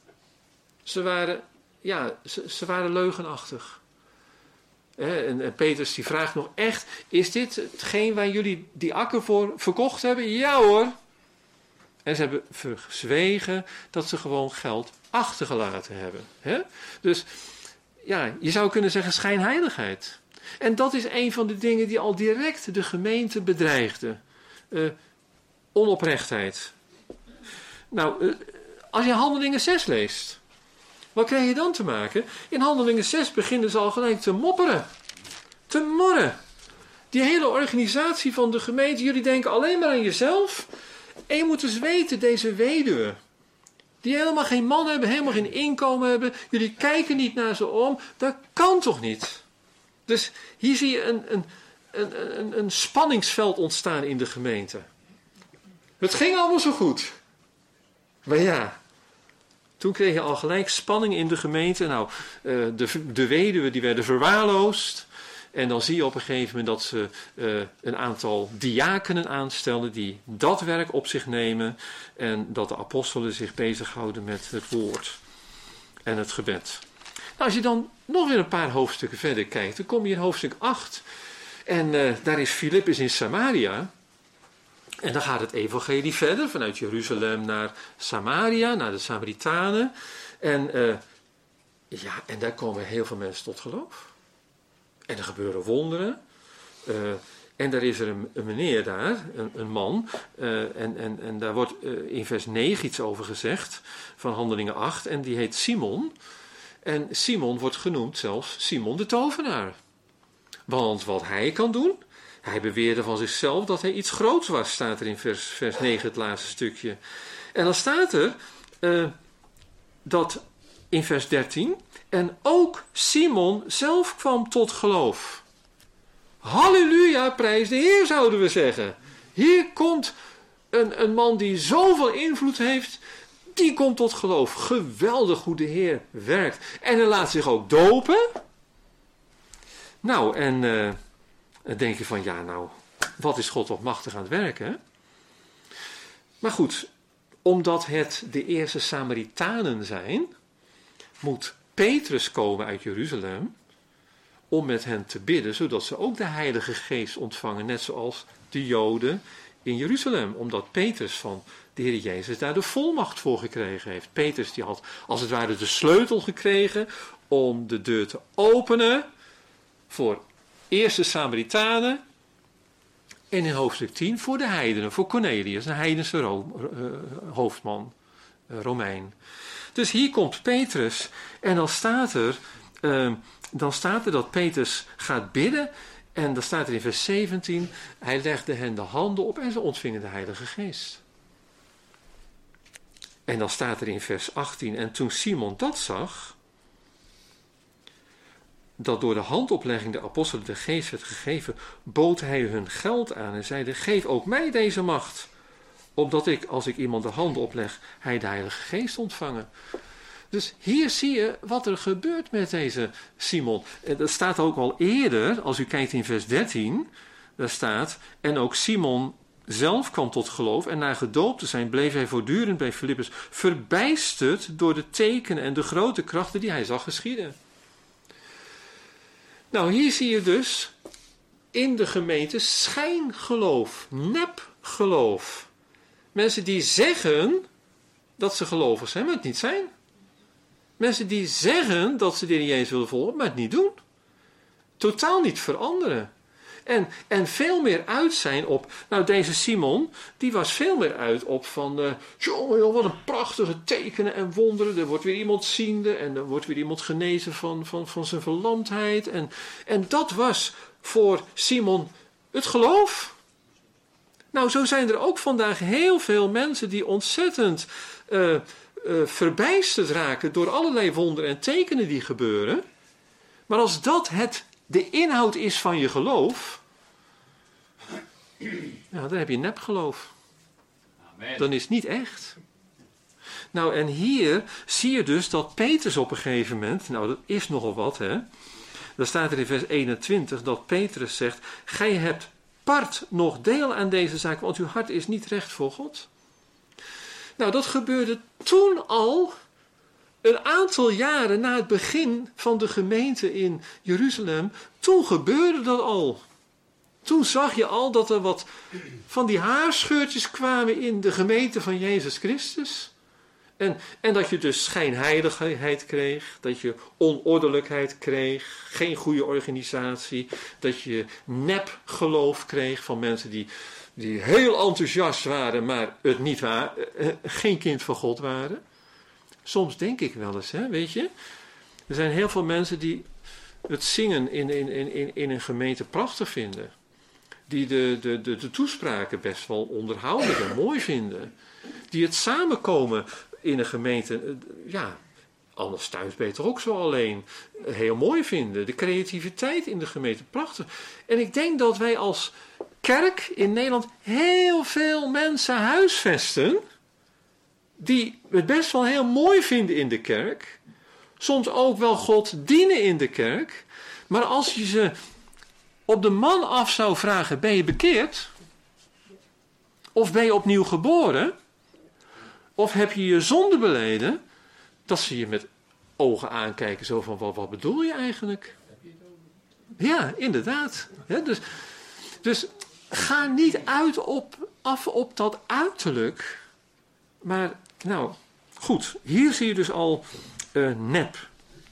S2: Ze waren, ja, ze, ze waren leugenachtig. En, en Petrus die vraagt nog echt, is dit hetgeen waar jullie die akker voor verkocht hebben? Ja hoor. En ze hebben verzwegen dat ze gewoon geld achtergelaten hebben. He? Dus ja, je zou kunnen zeggen schijnheiligheid. En dat is een van de dingen die al direct de gemeente bedreigde. Uh, onoprechtheid. Nou, uh, als je Handelingen zes leest, wat krijg je dan te maken? In Handelingen zes beginnen ze al gelijk te mopperen. Te morren. Die hele organisatie van de gemeente, jullie denken alleen maar aan jezelf. En je moet eens weten, deze weduwe, die helemaal geen man hebben, helemaal geen inkomen hebben, jullie kijken niet naar ze om, dat kan toch niet? Dus hier zie je een, een, een, een, een spanningsveld ontstaan in de gemeente. Het ging allemaal zo goed. Maar ja, toen kreeg je al gelijk spanning in de gemeente. Nou, de, de weduwen die werden verwaarloosd. En dan zie je op een gegeven moment dat ze uh, een aantal diakenen aanstellen die dat werk op zich nemen. En dat de apostelen zich bezighouden met het woord en het gebed. Nou, als je dan nog weer een paar hoofdstukken verder kijkt, dan kom je in hoofdstuk acht. En uh, daar is Filippus in Samaria. En dan gaat het evangelie verder, vanuit Jeruzalem naar Samaria, naar de Samaritanen. En, uh, ja, en daar komen heel veel mensen tot geloof. En er gebeuren wonderen. Uh, en er is er een, een meneer daar, een, een man. Uh, en, en, en daar wordt uh, in vers negen iets over gezegd, van Handelingen acht. En die heet Simon. En Simon wordt genoemd zelfs Simon de tovenaar. Want wat hij kan doen, hij beweerde van zichzelf dat hij iets groots was, staat er in vers, vers negen, het laatste stukje. En dan staat er uh, dat in vers dertien, en ook Simon zelf kwam tot geloof. Halleluja, prijs de Heer, zouden we zeggen. Hier komt een, een man die zoveel invloed heeft, die komt tot geloof. Geweldig hoe de Heer werkt. En hij laat zich ook dopen. Nou, en uh, dan denk je van, ja nou, wat is God toch machtig aan het werken, hè? Maar goed, omdat het de eerste Samaritanen zijn, moet Petrus komen uit Jeruzalem om met hen te bidden, zodat ze ook de Heilige Geest ontvangen, net zoals de Joden in Jeruzalem. Omdat Petrus van de Heer Jezus daar de volmacht voor gekregen heeft. Petrus die had als het ware de sleutel gekregen om de deur te openen voor eerste Samaritanen en in hoofdstuk tien voor de heidenen, voor Cornelius, een heidense Ro- uh, hoofdman, uh, Romein. Dus hier komt Petrus en dan staat er, uh, dan staat er dat Petrus gaat bidden en dan staat er in vers zeventien, hij legde hen de handen op en ze ontvingen de Heilige Geest. En dan staat er in vers achttien, en toen Simon dat zag, dat door de handoplegging de apostelen de geest werd gegeven, bood hij hun geld aan en zeide, geef ook mij deze macht, opdat ik, als ik iemand de handen opleg, hij de Heilige Geest ontvangen. Dus hier zie je wat er gebeurt met deze Simon. En dat staat ook al eerder, als u kijkt in vers dertien, daar staat, en ook Simon zelf kwam tot geloof en na gedoopt te zijn bleef hij voortdurend bij Filippus verbijsterd door de tekenen en de grote krachten die hij zag geschieden. Nou, hier zie je dus in de gemeente schijngeloof, nepgeloof. Mensen die zeggen dat ze gelovig zijn, maar het niet zijn. Mensen die zeggen dat ze de Heer Jezus willen volgen, maar het niet doen. Totaal niet veranderen. En, en veel meer uit zijn op, nou deze Simon, die was veel meer uit op van, uh, jongen joh, wat een prachtige tekenen en wonderen. Er wordt weer iemand ziende en er wordt weer iemand genezen van, van, van zijn verlamdheid. En, en dat was voor Simon het geloof. Nou, zo zijn er ook vandaag heel veel mensen die ontzettend uh, uh, verbijsterd raken door allerlei wonderen en tekenen die gebeuren. Maar als dat het, de inhoud is van je geloof, ja, dan heb je nepgeloof. Amen. Dan is het niet echt. Nou, en hier zie je dus dat Petrus op een gegeven moment, nou dat is nogal wat hè, dan staat er in vers eenentwintig dat Petrus zegt, gij hebt part nog deel aan deze zaak, want uw hart is niet recht voor God. Nou, dat gebeurde toen al, een aantal jaren na het begin van de gemeente in Jeruzalem. Toen gebeurde dat al. Toen zag je al dat er wat van die haarscheurtjes kwamen in de gemeente van Jezus Christus. En, en dat je dus schijnheiligheid kreeg, dat je onordelijkheid kreeg, geen goede organisatie, dat je nepgeloof kreeg van mensen die, die heel enthousiast waren, maar het niet waren, geen kind van God waren. Soms denk ik wel eens, hè, weet je. Er zijn heel veel mensen die het zingen in, in, in, in een gemeente prachtig vinden. Die de, de, de, de toespraken best wel onderhoudend en mooi vinden. Die het samenkomen in een gemeente, ja, anders thuis ben je toch ook zo alleen, heel mooi vinden. De creativiteit in de gemeente, prachtig. En ik denk dat wij als kerk in Nederland heel veel mensen huisvesten die het best wel heel mooi vinden in de kerk. Soms ook wel God dienen in de kerk. Maar als je ze op de man af zou vragen, ben je bekeerd? Of ben je opnieuw geboren? Of heb je je zonde beleden? Dat ze je met ogen aankijken, zo van, wat, wat bedoel je eigenlijk? Ja, inderdaad. Ja, dus, dus ga niet uit op, af op dat uiterlijk. Maar, nou, goed. Hier zie je dus al uh, nep.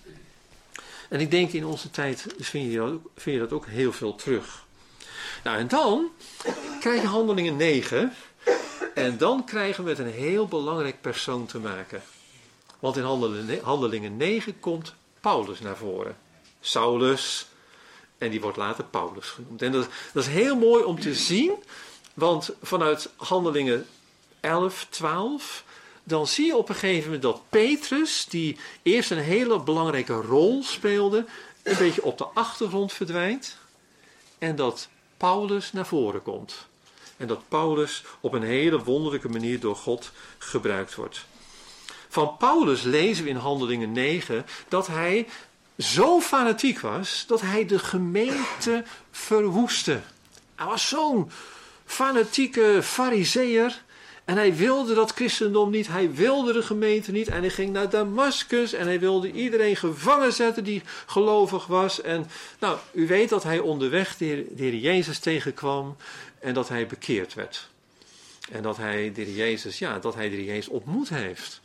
S2: En ik denk in onze tijd vind je, dat, vind je dat ook heel veel terug. Nou, en dan krijg je Handelingen negen. En dan krijgen we met een heel belangrijk persoon te maken. Want in Handelingen negen komt Paulus naar voren. Saulus. En die wordt later Paulus genoemd. En dat, dat is heel mooi om te zien. Want vanuit Handelingen elf, twaalf... dan zie je op een gegeven moment dat Petrus, die eerst een hele belangrijke rol speelde, een beetje op de achtergrond verdwijnt. En dat Paulus naar voren komt. En dat Paulus op een hele wonderlijke manier door God gebruikt wordt. Van Paulus lezen we in Handelingen negen dat hij zo fanatiek was dat hij de gemeente verwoestte. Hij was zo'n fanatieke farizeeër. En hij wilde dat christendom niet, hij wilde de gemeente niet. En hij ging naar Damascus en hij wilde iedereen gevangen zetten die gelovig was. En nou, u weet dat hij onderweg de Heer, de Heer Jezus tegenkwam en dat hij bekeerd werd. En dat hij de Heer Jezus, ja, dat hij de Heer Jezus ontmoet heeft.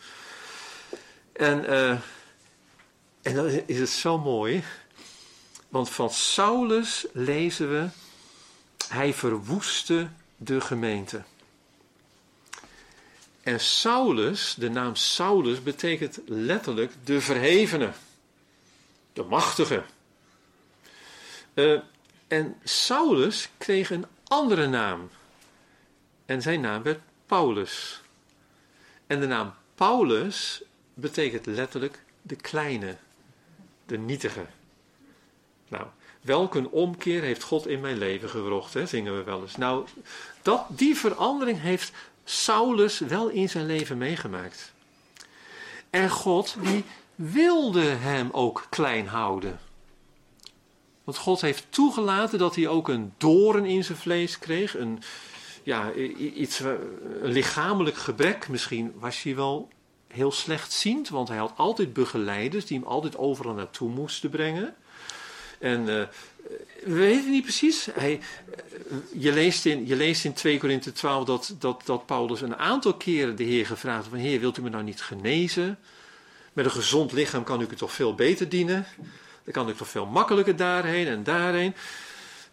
S2: En, uh, en dan is het zo mooi, want van Saulus lezen we, hij verwoestte de gemeente. En Saulus, de naam Saulus, betekent letterlijk de verhevene, de machtige. Uh, en Saulus kreeg een andere naam. En zijn naam werd Paulus. En de naam Paulus betekent letterlijk de kleine, de nietige. Nou, welk een omkeer heeft God in mijn leven gewrocht, hè, zingen we wel eens. Nou, dat, die verandering heeft Saulus wel in zijn leven meegemaakt. En God, die wilde hem ook klein houden. Want God heeft toegelaten dat hij ook een doorn in zijn vlees kreeg. Een, ja, iets, een lichamelijk gebrek. Misschien was hij wel heel slechtziend, want hij had altijd begeleiders die hem altijd overal naartoe moesten brengen. En uh, we weten niet precies. Hij, je, leest in, je leest in twee Korinthe twaalf dat, dat, dat Paulus een aantal keren de Heer gevraagd heeft van, Heer, wilt u me nou niet genezen? Met een gezond lichaam kan ik u toch veel beter dienen? Dan kan ik toch veel makkelijker daarheen en daarheen.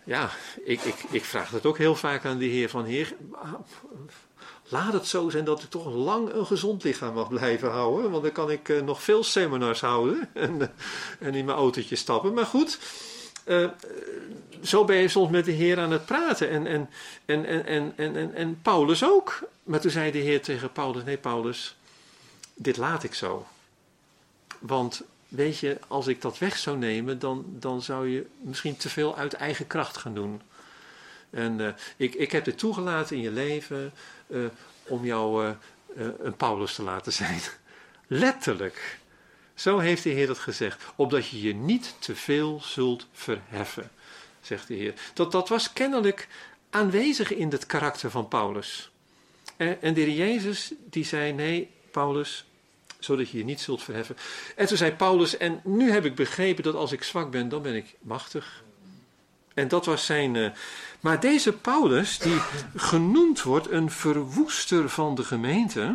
S2: ja, ik, ik, ik vraag dat ook heel vaak aan de Heer van Heer, laat het zo zijn dat ik toch lang een gezond lichaam mag blijven houden. Want dan kan ik uh, nog veel seminars houden en, uh, en in mijn autootje stappen. Maar goed, uh, zo ben je soms met de Heer aan het praten. En, en, en, en, en, en, en, en Paulus ook. Maar toen zei de Heer tegen Paulus, nee Paulus, dit laat ik zo. Want weet je, als ik dat weg zou nemen, dan, dan zou je misschien te veel uit eigen kracht gaan doen. En uh, ik, ik heb dit toegelaten in je leven uh, om jou uh, uh, een Paulus te laten zijn. Letterlijk. Zo heeft de Heer dat gezegd. Opdat je je niet te veel zult verheffen, zegt de Heer. Dat, dat was kennelijk aanwezig in het karakter van Paulus. En, en de Heer Jezus die zei, nee Paulus, zodat je je niet zult verheffen. En toen zei Paulus, en nu heb ik begrepen dat als ik zwak ben, dan ben ik machtig. En dat was zijn... Uh, maar deze Paulus, die genoemd wordt een verwoester van de gemeente.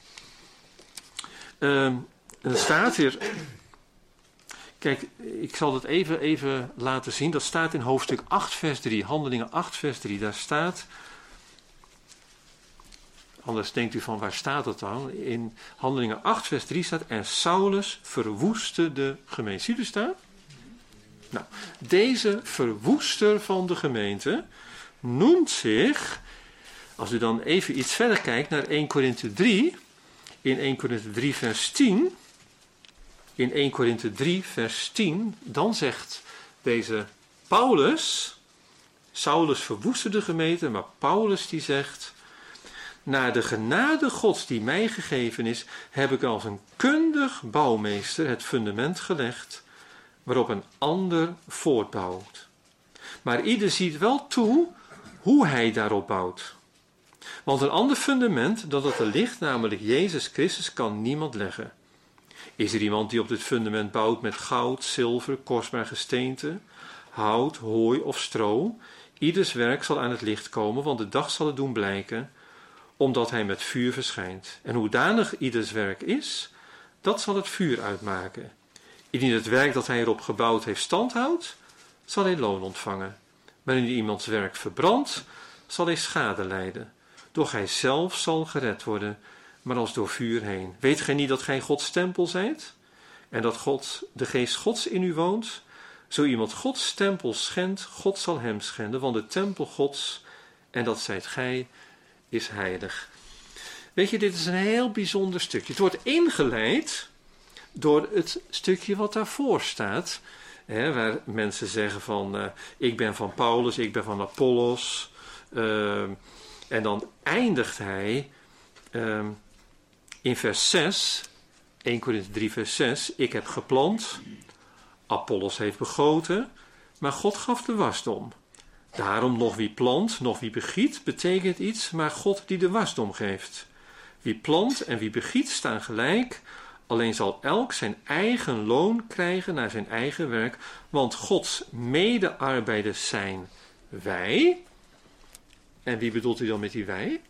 S2: Uh, er staat hier... Kijk, ik zal het even, even laten zien. Dat staat in hoofdstuk acht vers drie. Handelingen acht vers drie. Daar staat... Anders denkt u van, waar staat dat dan? In Handelingen acht vers drie staat... En Saulus verwoestte de gemeente. Ziet u staan? Nou, deze verwoester van de gemeente noemt zich, als u dan even iets verder kijkt naar eerste Korinthe drie, in eerste Korinthe drie vers tien, in eerste Korinthe drie vers tien, dan zegt deze Paulus, Saulus verwoestte de gemeente, maar Paulus die zegt, naar de genade Gods die mij gegeven is, heb ik als een kundig bouwmeester het fundament gelegd, waarop een ander voortbouwt. Maar ieder ziet wel toe hoe hij daarop bouwt. Want een ander fundament dan dat er ligt, namelijk Jezus Christus, kan niemand leggen. Is er iemand die op dit fundament bouwt met goud, zilver, kostbaar gesteente, hout, hooi of stro? Ieders werk zal aan het licht komen, want de dag zal het doen blijken, omdat hij met vuur verschijnt. En hoedanig ieders werk is, dat zal het vuur uitmaken. Indien het werk dat hij erop gebouwd heeft standhoudt, zal hij loon ontvangen. Maar indien iemands werk verbrandt, zal hij schade lijden. Doch hij zelf zal gered worden, maar als door vuur heen. Weet gij niet dat gij Gods tempel zijt? En dat God, de geest Gods in u woont? Zo iemand Gods tempel schendt, God zal hem schenden, want de tempel Gods, en dat zijt gij, is heilig. Weet je, dit is een heel bijzonder stukje. Het wordt ingeleid door het stukje wat daarvoor staat, hè, waar mensen zeggen van, uh, ik ben van Paulus, ik ben van Apollos, uh, en dan eindigt hij uh, in vers zes, eerste Korinthe drie vers zes, ik heb geplant, Apollos heeft begoten, maar God gaf de wasdom. Daarom nog wie plant, nog wie begiet, betekent iets, maar God die de wasdom geeft. Wie plant en wie begiet staan gelijk, alleen zal elk zijn eigen loon krijgen naar zijn eigen werk, want Gods medearbeiders zijn wij. En wie bedoelt u dan met die wij?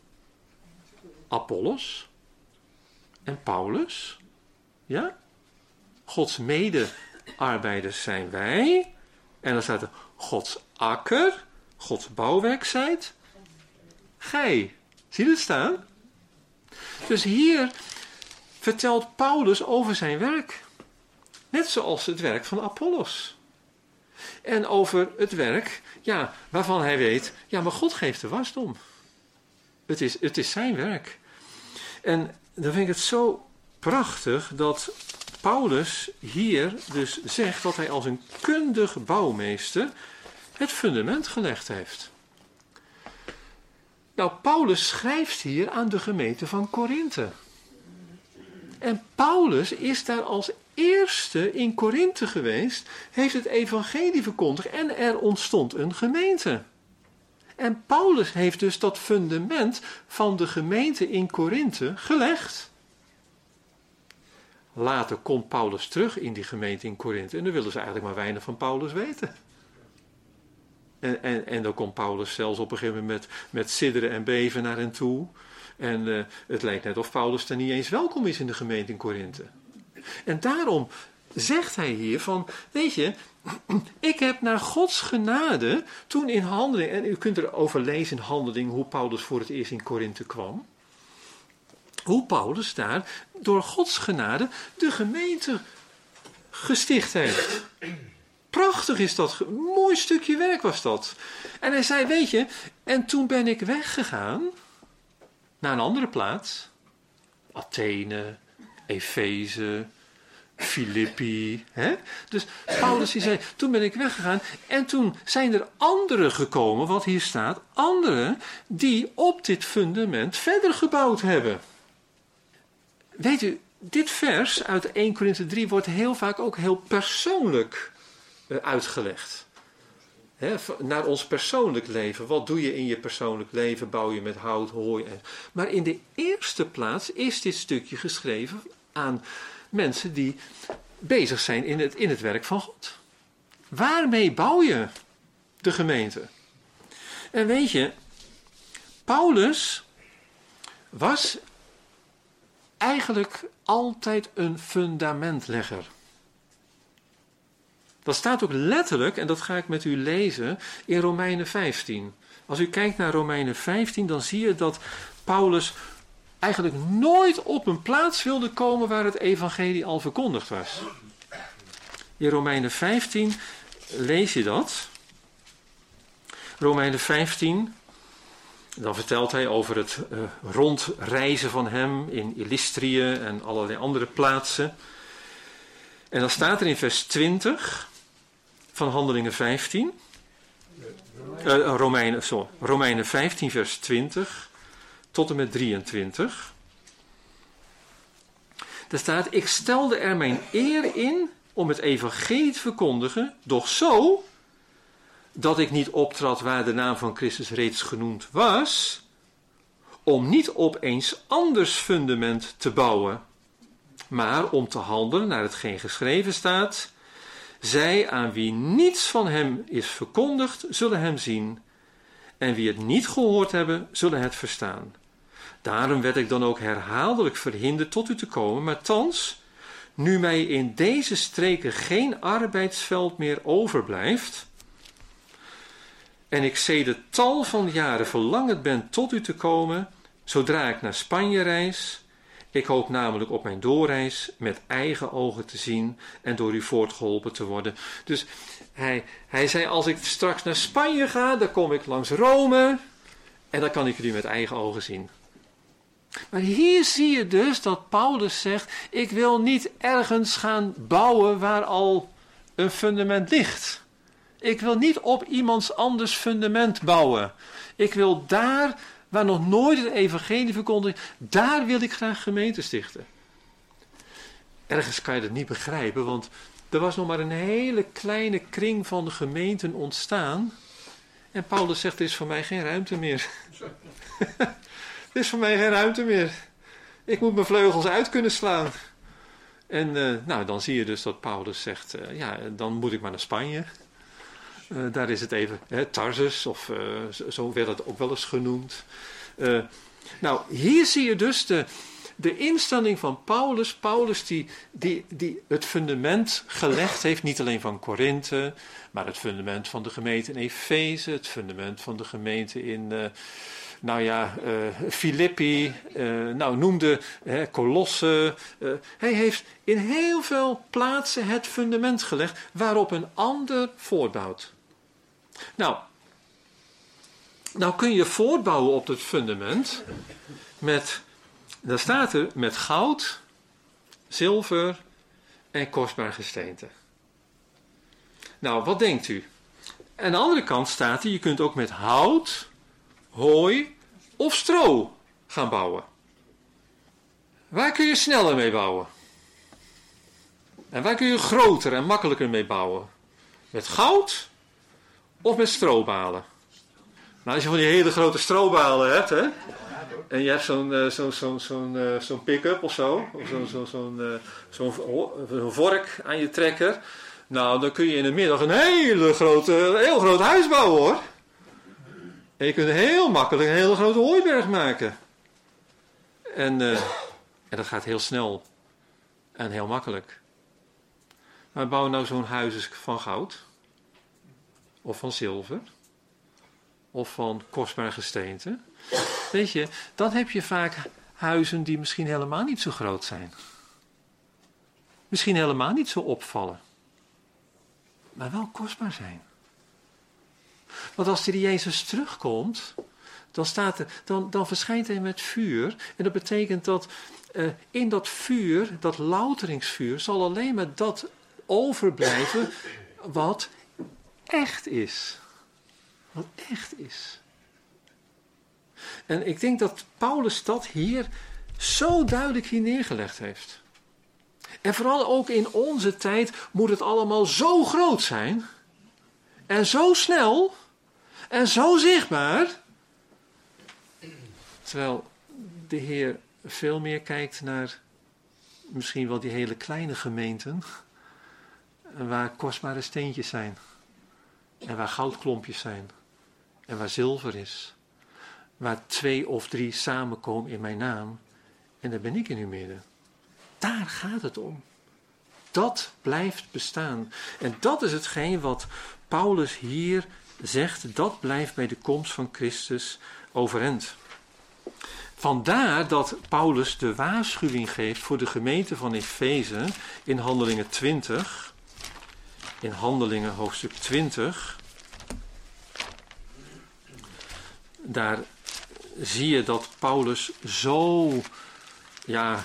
S2: Apollos en Paulus. Ja? Gods medearbeiders zijn wij. En dan staat er Gods akker, Gods bouwwerk zijt gij. Zie je het staan? Dus hier vertelt Paulus over zijn werk. Net zoals het werk van Apollos. En over het werk, ja, waarvan hij weet, ja, maar God geeft de wasdom. Het is, het is zijn werk. En dan vind ik het zo prachtig dat Paulus hier dus zegt dat hij als een kundig bouwmeester het fundament gelegd heeft. Nou, Paulus schrijft hier aan de gemeente van Korinthe. En Paulus is daar als eerste in Korinthe geweest, heeft het evangelie verkondigd en er ontstond een gemeente. En Paulus heeft dus dat fundament van de gemeente in Korinthe gelegd. Later komt Paulus terug in die gemeente in Korinthe en dan willen ze eigenlijk maar weinig van Paulus weten. En, en, en dan komt Paulus zelfs op een gegeven moment met, met sidderen en beven naar hen toe. En uh, het lijkt net of Paulus er niet eens welkom is in de gemeente in Korinthe. En daarom zegt hij hier van, weet je, ik heb naar Gods genade toen in handeling, en u kunt erover lezen in handeling hoe Paulus voor het eerst in Korinthe kwam. Hoe Paulus daar door Gods genade de gemeente gesticht heeft. Prachtig is dat, een mooi stukje werk was dat. En hij zei, weet je, en toen ben ik weggegaan naar een andere plaats. Athene, Efeze, Filippi. Hè? Dus Paulus die zei, toen ben ik weggegaan en toen zijn er anderen gekomen, wat hier staat, anderen die op dit fundament verder gebouwd hebben. Weet u, dit vers uit eerste Korinthe drie wordt heel vaak ook heel persoonlijk uh, uitgelegd. He, naar ons persoonlijk leven. Wat doe je in je persoonlijk leven? Bouw je met hout, hooi en... Maar in de eerste plaats is dit stukje geschreven aan mensen die bezig zijn in het, in het werk van God. Waarmee bouw je de gemeente? En weet je, Paulus was eigenlijk altijd een fundamentlegger. Dat staat ook letterlijk, en dat ga ik met u lezen, in Romeinen vijftien. Als u kijkt naar Romeinen vijftien, dan zie je dat Paulus eigenlijk nooit op een plaats wilde komen waar het evangelie al verkondigd was. In Romeinen vijftien lees je dat. Romeinen vijftien, dan vertelt hij over het uh, rondreizen van hem in Illystrië en allerlei andere plaatsen. En dan staat er in vers twintig van Handelingen vijftien, uh, Romeinen, sorry, Romeinen vijftien vers twintig tot en met drieëntwintig. Daar staat, ik stelde er mijn eer in om het evangelie te verkondigen, doch zo dat ik niet optrad waar de naam van Christus reeds genoemd was, om niet op eens anders fundament te bouwen, maar om te handelen naar hetgeen geschreven staat, zij aan wie niets van hem is verkondigd, zullen hem zien, en wie het niet gehoord hebben, zullen het verstaan. Daarom werd ik dan ook herhaaldelijk verhinderd tot u te komen, maar thans, nu mij in deze streken geen arbeidsveld meer overblijft, en ik sedert tal van jaren verlangend ben tot u te komen, zodra ik naar Spanje reis. Ik hoop namelijk op mijn doorreis met eigen ogen te zien en door u voortgeholpen te worden. Dus hij, hij zei, als ik straks naar Spanje ga, dan kom ik langs Rome en dan kan ik u met eigen ogen zien. Maar hier zie je dus dat Paulus zegt, ik wil niet ergens gaan bouwen waar al een fundament ligt. Ik wil niet op iemands anders fundament bouwen. Ik wil daar, waar nog nooit het evangelie verkondigd, daar wil ik graag gemeente stichten. Ergens kan je dat niet begrijpen, want er was nog maar een hele kleine kring van de gemeenten ontstaan. En Paulus zegt, er is voor mij geen ruimte meer. Er is voor mij geen ruimte meer. Ik moet mijn vleugels uit kunnen slaan. En uh, nou, dan zie je dus dat Paulus zegt, uh, ja, dan moet ik maar naar Spanje. Uh, daar is het even, hè, Tarsus, of uh, zo, zo werd het ook wel eens genoemd. Uh, nou, hier zie je dus de, de instelling van Paulus. Paulus die, die, die het fundament gelegd heeft, niet alleen van Korinthe, maar het fundament van de gemeente in Efeze, het fundament van de gemeente in, uh, nou ja, uh, Filippi, uh, nou noemde uh, Kolosse. Uh, hij heeft in heel veel plaatsen het fundament gelegd waarop een ander voortbouwt. Nou, nou kun je voortbouwen op het fundament met, daar staat er, met goud, zilver en kostbaar gesteente. Nou, wat denkt u? Aan de andere kant staat er, je kunt ook met hout, hooi of stro gaan bouwen. Waar kun je sneller mee bouwen? En waar kun je groter en makkelijker mee bouwen? Met goud of met strobalen? Nou, als je van die hele grote strobalen hebt, hè, en je hebt zo'n, uh, zo, zo, zo'n, uh, zo'n pick-up of zo, of zo, zo, zo'n, uh, zo'n, zo'n vork aan je trekker, nou, dan kun je in de middag een hele grote, heel groot huis bouwen, hoor. En je kunt heel makkelijk een hele grote hooiberg maken. En, uh, en dat gaat heel snel en heel makkelijk. Maar bouw nou zo'n huis van goud. Of van zilver. Of van kostbaar gesteente. Weet je, dan heb je vaak huizen die misschien helemaal niet zo groot zijn. Misschien helemaal niet zo opvallen. Maar wel kostbaar zijn. Want als die Jezus terugkomt, dan, staat er, dan, dan verschijnt hij met vuur. En dat betekent dat uh, in dat vuur, dat louteringsvuur, zal alleen maar dat overblijven wat echt is. Wat echt is. En ik denk dat Paulus dat hier zo duidelijk hier neergelegd heeft. En vooral ook in onze tijd moet het allemaal zo groot zijn. En zo snel. En zo zichtbaar. Terwijl de Heer veel meer kijkt naar misschien wel die hele kleine gemeenten. Waar kostbare steentjes zijn. En waar goudklompjes zijn. En waar zilver is. Waar twee of drie samenkomen in mijn naam. En daar ben ik in uw midden. Daar gaat het om. Dat blijft bestaan. En dat is hetgeen wat Paulus hier zegt. Dat blijft bij de komst van Christus overeind. Vandaar dat Paulus de waarschuwing geeft voor de gemeente van Efeze in Handelingen twintig. In Handelingen hoofdstuk twintig. Daar zie je dat Paulus zo, ja,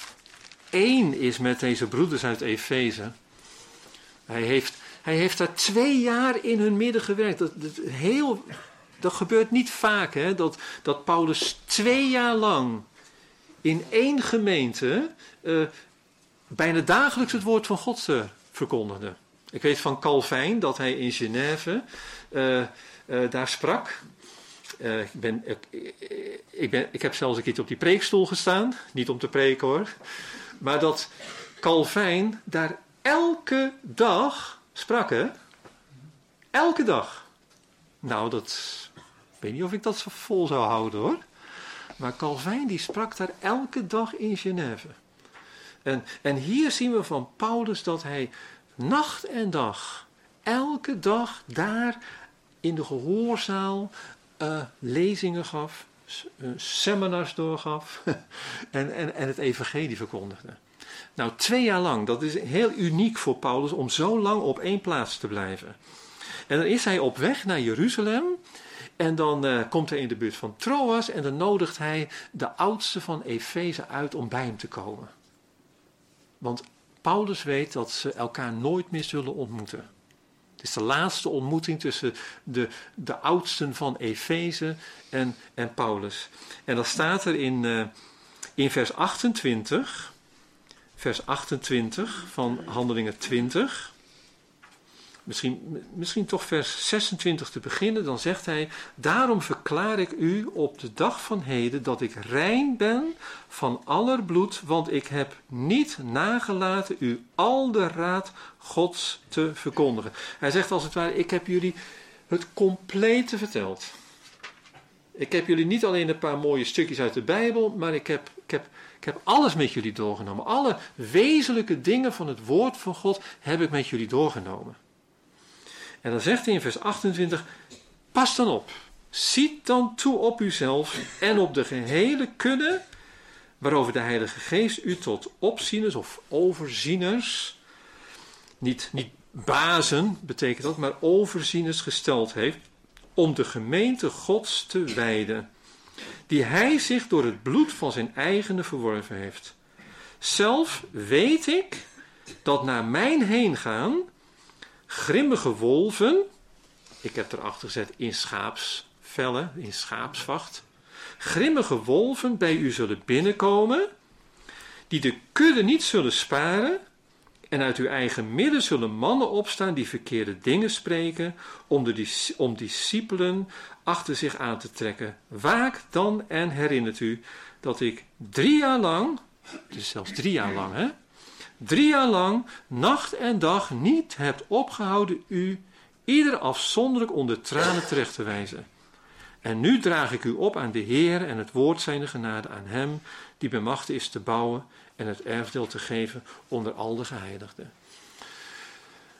S2: één is met deze broeders uit Efeze. Hij heeft, hij heeft daar twee jaar in hun midden gewerkt. Dat, dat, heel, dat gebeurt niet vaak, hè, dat, dat Paulus twee jaar lang in één gemeente uh, bijna dagelijks het woord van God uh, verkondigde. Ik weet van Calvijn dat hij in Genève uh, uh, daar sprak. Uh, ik, ben, ik, ik, ben, ik heb zelfs een keer op die preekstoel gestaan. Niet om te preken hoor. Maar dat Calvijn daar elke dag sprak, hè? Elke dag. Nou, dat, ik weet niet of ik dat vol zou houden hoor. Maar Calvijn die sprak daar elke dag in Genève. En, en hier zien we van Paulus dat hij nacht en dag, elke dag daar in de gehoorzaal uh, lezingen gaf, uh, seminars doorgaf en, en, en het evangelie verkondigde. Nou, twee jaar lang, dat is heel uniek voor Paulus om zo lang op één plaats te blijven. En dan is hij op weg naar Jeruzalem en dan uh, komt hij in de buurt van Troas en dan nodigt hij de oudsten van Efeze uit om bij hem te komen. Want Paulus weet dat ze elkaar nooit meer zullen ontmoeten. Het is de laatste ontmoeting tussen de, de oudsten van Efeze en, en Paulus. En dan staat er in, uh, in vers achtentwintig, vers achtentwintig van Handelingen twintig... Misschien, misschien toch vers zesentwintig te beginnen, dan zegt hij: daarom verklaar ik u op de dag van heden dat ik rein ben van aller bloed, want ik heb niet nagelaten u al de raad Gods te verkondigen. Hij zegt als het ware: ik heb jullie het complete verteld. Ik heb jullie niet alleen een paar mooie stukjes uit de Bijbel, maar ik heb, ik heb, ik heb alles met jullie doorgenomen. Alle wezenlijke dingen van het woord van God heb ik met jullie doorgenomen. En dan zegt hij in vers achtentwintig, pas dan op, ziet dan toe op uzelf en op de gehele kudde, waarover de Heilige Geest u tot opzieners of overzieners, niet, niet bazen betekent dat, maar overzieners gesteld heeft, om de gemeente Gods te wijden, die hij zich door het bloed van zijn eigene verworven heeft. Zelf weet ik dat naar mijn heengaan grimmige wolven, ik heb erachter gezet in schaapsvellen, in schaapsvacht, grimmige wolven bij u zullen binnenkomen, die de kudde niet zullen sparen, en uit uw eigen midden zullen mannen opstaan die verkeerde dingen spreken, om, de, om discipelen achter zich aan te trekken. Waak dan en herinnert u dat ik drie jaar lang, het is zelfs drie jaar lang hè, Drie jaar lang, nacht en dag, niet hebt opgehouden u ieder afzonderlijk onder tranen terecht te wijzen. En nu draag ik u op aan de Heer en het woord zijner genade aan hem, die bemachtigd is te bouwen en het erfdeel te geven onder al de geheiligden.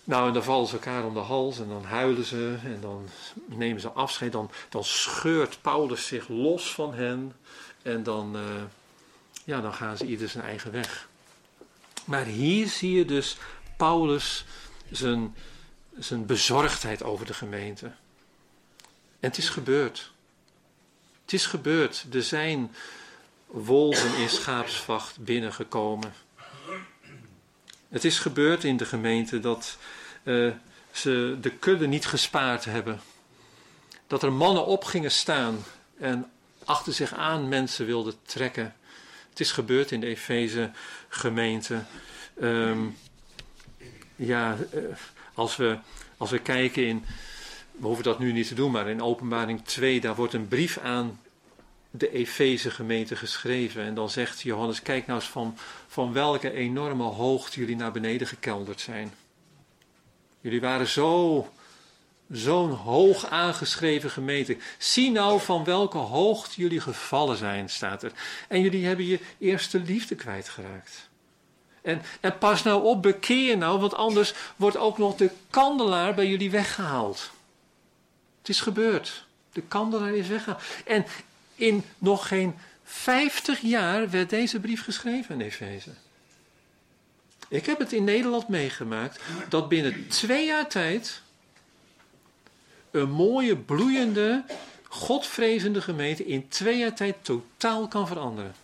S2: Nou, en dan vallen ze elkaar om de hals en dan huilen ze en dan nemen ze afscheid. Dan, dan scheurt Paulus zich los van hen en dan, uh, ja, dan gaan ze ieder zijn eigen weg. Maar hier zie je dus Paulus zijn, zijn bezorgdheid over de gemeente. En het is gebeurd. Het is gebeurd. Er zijn wolven in schaapsvacht binnengekomen. Het is gebeurd in de gemeente dat uh, ze de kudde niet gespaard hebben. Dat er mannen op gingen staan en achter zich aan mensen wilden trekken. Het is gebeurd in de Efeze gemeente. Um, ja, uh, als we, als we kijken in, we hoeven dat nu niet te doen, maar in Openbaring twee, daar wordt een brief aan de Efeze gemeente geschreven. En dan zegt Johannes, kijk nou eens van, van welke enorme hoogte jullie naar beneden gekelderd zijn. Jullie waren zo, zo'n hoog aangeschreven gemeente. Zie nou van welke hoogte jullie gevallen zijn, staat er. En jullie hebben je eerste liefde kwijtgeraakt. En, en pas nou op, bekeer je nou, want anders wordt ook nog de kandelaar bij jullie weggehaald. Het is gebeurd. De kandelaar is weggehaald. En in nog geen vijftig jaar werd deze brief geschreven in Efeze. Ik heb het in Nederland meegemaakt dat binnen twee jaar tijd een mooie, bloeiende, godvrezende gemeente in twee jaar tijd totaal kan veranderen.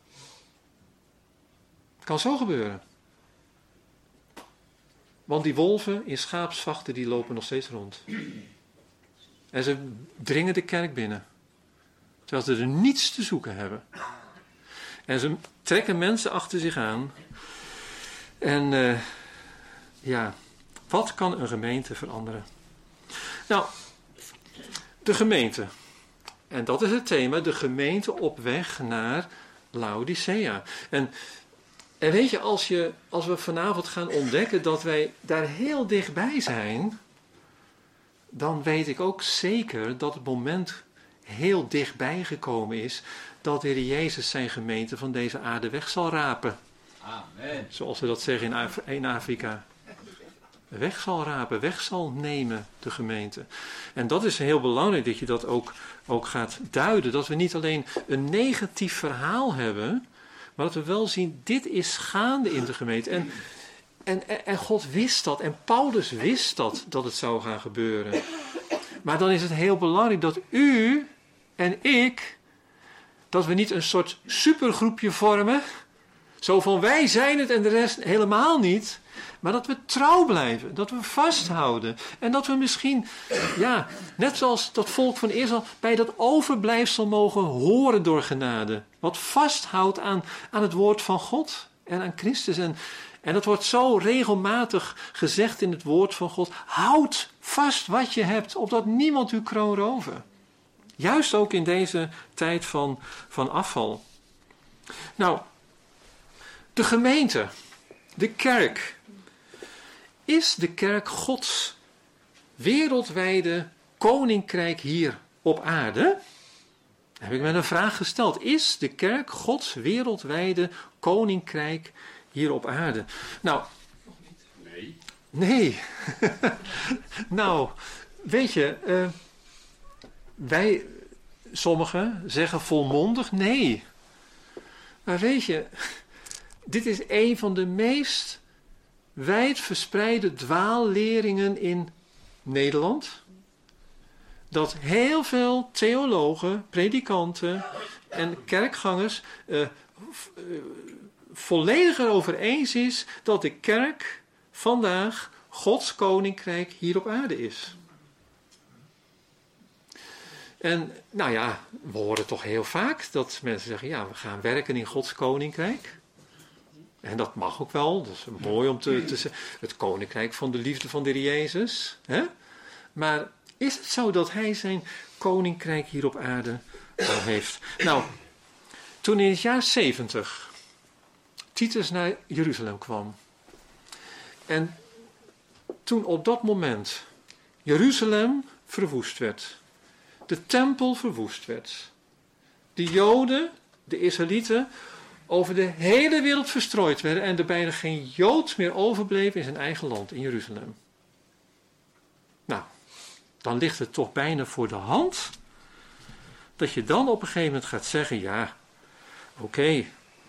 S2: Het kan zo gebeuren. Want die wolven in schaapsvachten die lopen nog steeds rond. En ze dringen de kerk binnen. Terwijl ze er niets te zoeken hebben. En ze trekken mensen achter zich aan. En uh, ja, wat kan een gemeente veranderen? Nou, de gemeente. En dat is het thema, de gemeente op weg naar Laodicea. En, en weet je, als, je, als we vanavond gaan ontdekken dat wij daar heel dichtbij zijn, dan weet ik ook zeker dat het moment heel dichtbij gekomen is dat de Heer Jezus zijn gemeente van deze aarde weg zal rapen.
S3: Amen.
S2: Zoals we dat zeggen in, Af- in Afrika. Weg zal rapen, weg zal nemen de gemeente. En dat is heel belangrijk dat je dat ook, ook gaat duiden. Dat we niet alleen een negatief verhaal hebben, maar dat we wel zien, dit is gaande in de gemeente. En, en, en God wist dat. En Paulus wist dat, dat het zou gaan gebeuren. Maar dan is het heel belangrijk dat u en ik, dat we niet een soort supergroepje vormen. Zo van wij zijn het en de rest helemaal niet. Maar dat we trouw blijven. Dat we vasthouden. En dat we misschien, ja, net zoals dat volk van Israël, bij dat overblijfsel mogen horen door genade. Wat vasthoudt aan, aan het woord van God en aan Christus. En, en dat wordt zo regelmatig gezegd in het woord van God. Houd vast wat je hebt, opdat niemand uw kroon roven. Juist ook in deze tijd van, van afval. Nou, de gemeente, de kerk. Is de kerk Gods wereldwijde koninkrijk hier op aarde? Dan heb ik me een vraag gesteld. Is de kerk Gods wereldwijde koninkrijk hier op aarde? Nou,
S3: Nee.
S2: nee. Nou, weet je, uh, wij, sommigen zeggen volmondig nee. Maar weet je, dit is een van de meest wijd verspreide dwaalleringen in Nederland. Dat heel veel theologen, predikanten en kerkgangers uh, v- uh, volledig erover eens is dat de kerk vandaag Gods koninkrijk hier op aarde is. En nou ja, we horen toch heel vaak dat mensen zeggen, ja, we gaan werken in Gods koninkrijk. En dat mag ook wel, dat is mooi om te, te zeggen. Het koninkrijk van de liefde van de Heer Jezus. Hè? Maar is het zo dat hij zijn koninkrijk hier op aarde al heeft? Nou, toen in het jaar zeventig Titus naar Jeruzalem kwam. En toen op dat moment Jeruzalem verwoest werd. De tempel verwoest werd. De Joden, de Israëlieten, over de hele wereld verstrooid werden en er bijna geen Jood meer overbleef in zijn eigen land, in Jeruzalem. dan ligt het toch bijna voor de hand dat je dan op een gegeven moment gaat zeggen, ja, oké, okay,